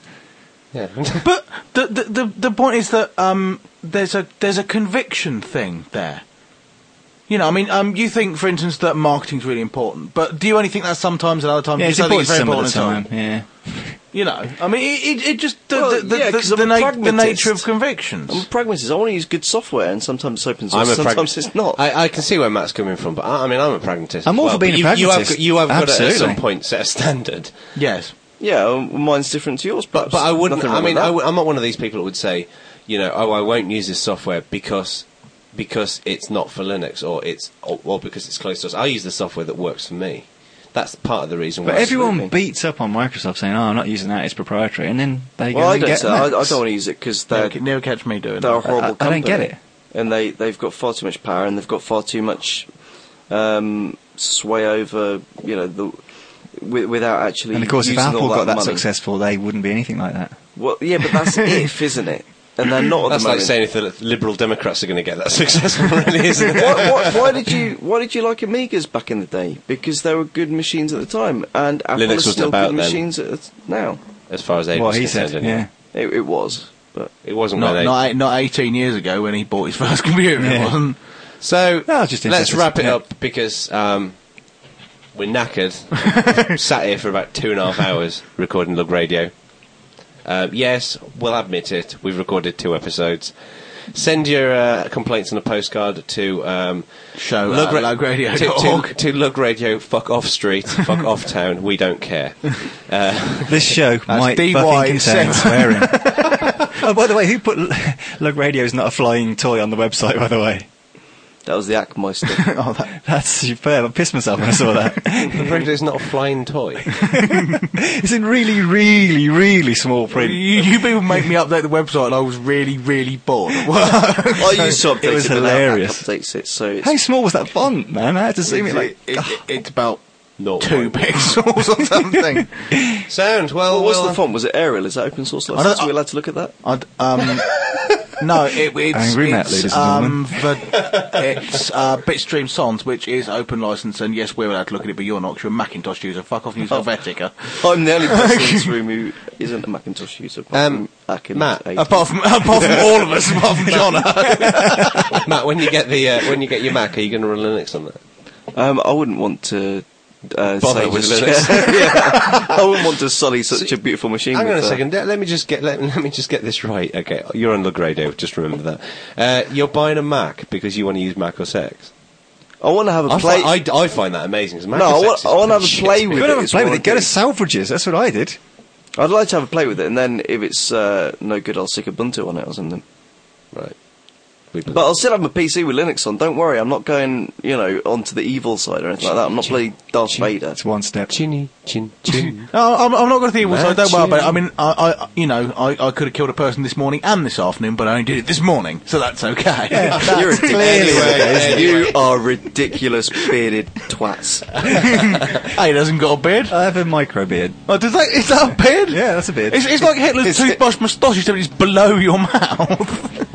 yeah. But the, the the the point is that um, there's a there's a conviction thing there. You know, I mean, um, you think, for instance, that marketing's really important, but do you only think that sometimes and other times Yeah, you it's don't think important it's some very of the important time. at all? Yeah. You know, I mean, it, it, it just the Well, the, the, yeah, the, 'cause I'm the, a na- the pragmatist. nature of convictions. I'm a pragmatist. I want to use good software, and sometimes it's open source, I'm a prag- sometimes it's not. I, I can see where Matt's coming from, but I, I mean, I'm a pragmatist. I'm as all well, for being but a you, you have, pragmatist. got- you have got to, at some Absolutely. point, set a standard. Yes. Yeah, well, mine's different to yours, But perhaps. but I wouldn't. Nothing I wrong mean, with I that. w- I'm not one of these people that would say, you know, oh, I won't use this software because because it's not for Linux or it's or, or because it's closed source. I use the software that works for me. That's part of the reason why. But everyone Absolutely. beats up on Microsoft saying, "Oh, I'm not using that; it's proprietary," and then they go Well, I and don't. get say- I, I Macs. don't want to use it because Never, they're never catch me doing they're a that. horrible I- I company. don't get it. And they they've got far too much power, and they've got far too much um, sway over, you know, the wi- without actually. And of course, if using Apple all got that money. successful, they wouldn't be anything like that. Well, yeah, but that's if, isn't it? And they're not at That's the like moment. saying if the Liberal Democrats are going to get that successful, really, isn't it? why, why, why did you Why did you like Amigas back in the day? Because they were good machines at the time, and Apple Linux is wasn't still about good then. machines at, now. As far as Abe Well, was he concerned, said, anyway. yeah. It, it was, but It wasn't Not, when not, they. eight- not eighteen years ago when he bought his first computer. It Yeah. wasn't. So No, I was just let's interested, wrap it yeah. up because um, we're knackered. Sat here for about two and a half hours recording Lug Radio. Uh, yes, we'll admit it. We've recorded two episodes. Send your uh, complaints on a postcard to um, Show Lug at Ra- lugradio to, dot to, org. to Lug Radio. Fuck off street. Fuck off town. We don't care. Uh, This show might D fucking Y contain seven. swearing. Oh, by the way, who put Lug Radio is not a flying toy on the website? By the way, that was the Ackmeister. Oh, that, that's superb. I pissed myself when I saw that. Lug Radio is not a flying toy. It's in really, really, really small you, print. you people make me update the website, and I was really, really bored. at work. I used to update it was it, but now hilarious. App updates it, so it's How small was that font, man? I had to zoom it like. It- it- it's about Not two one. pixels or something. Sound. Well, What was we'll- the font? Was it Arial? Is that open source don't- license? Are I- we allowed to look at that? I'd, um, no, it, it's, Angry Matt, it's, ladies and um, the, it's uh, Bitstream Sans, which is open license, and yes, we're allowed to look at it, but you're not, 'cause you're a Macintosh user. Fuck off and use Helvetica. I'm the only person in this room who isn't a Macintosh user. Apart Um, from Atkins Matt, eighty. Apart from, apart from all of us, apart from John. Matt, when you get the uh, when you get your Mac, are you going to run Linux on that? Um, I wouldn't want to uh, Bother say with just- Linux. yeah. I wouldn't want to sully such a beautiful machine. Hang on with, a uh, second. Let, let me just get let, let me just get this right. Okay, you're on Lug Radio. Just remember that. Uh, you're buying a Mac because you want to use Mac O S X. I want to have a I, play. fi- I, I find that amazing. 'cause Mac no, I O S want, X I is want to have a pretty play shit. with You it. don't have is to play what with I it. Go to do. Selfridges. That's what I did. I'd like to have a play with it, and then if it's uh, no good, I'll stick Ubuntu on it or something. Right. We But I'll still have my P C with Linux on. Don't worry, I'm not going, you know, onto the evil side or anything like that. I'm not bloody Darth Vader. It's one step. Chinny chin chin. No, I'm, I'm not going to the evil side, don't worry about it. I Matching. mean, I, I you know, I, I could have killed a person this morning and this afternoon, but I only did it this morning, so that's okay. You're ridiculous. Anyway, You are ridiculous bearded twats. Hey, he hasn't got a beard. I have a micro beard. Oh, does that, is that a beard? Yeah, that's a beard. It's, it's like Hitler's It's- toothbrush moustache, except it's below your mouth.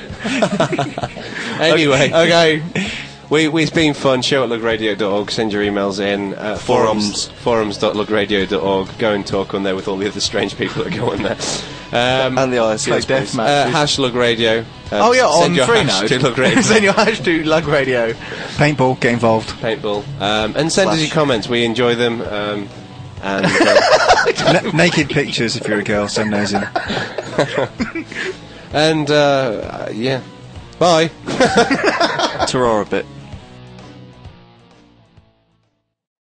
Anyway, Okay. we, we, it's been fun. Show at lug radio dot org. Send your emails in. Uh, forums. Forums dot lug radio dot org. Go and talk on there with all the other strange people that go on there. Um, And the I S Play S. please. deathmatch. uh, hash lug radio. Uh, Oh yeah, send on your free hash note. to lug radio. Send your hash to Lug Radio. Paintball, get involved. Paintball. Um, and send us Flash. your comments. We enjoy them. Um, and uh, N- naked pictures if you're a girl, send those in. and uh, uh, yeah. Bye. Terror a bit.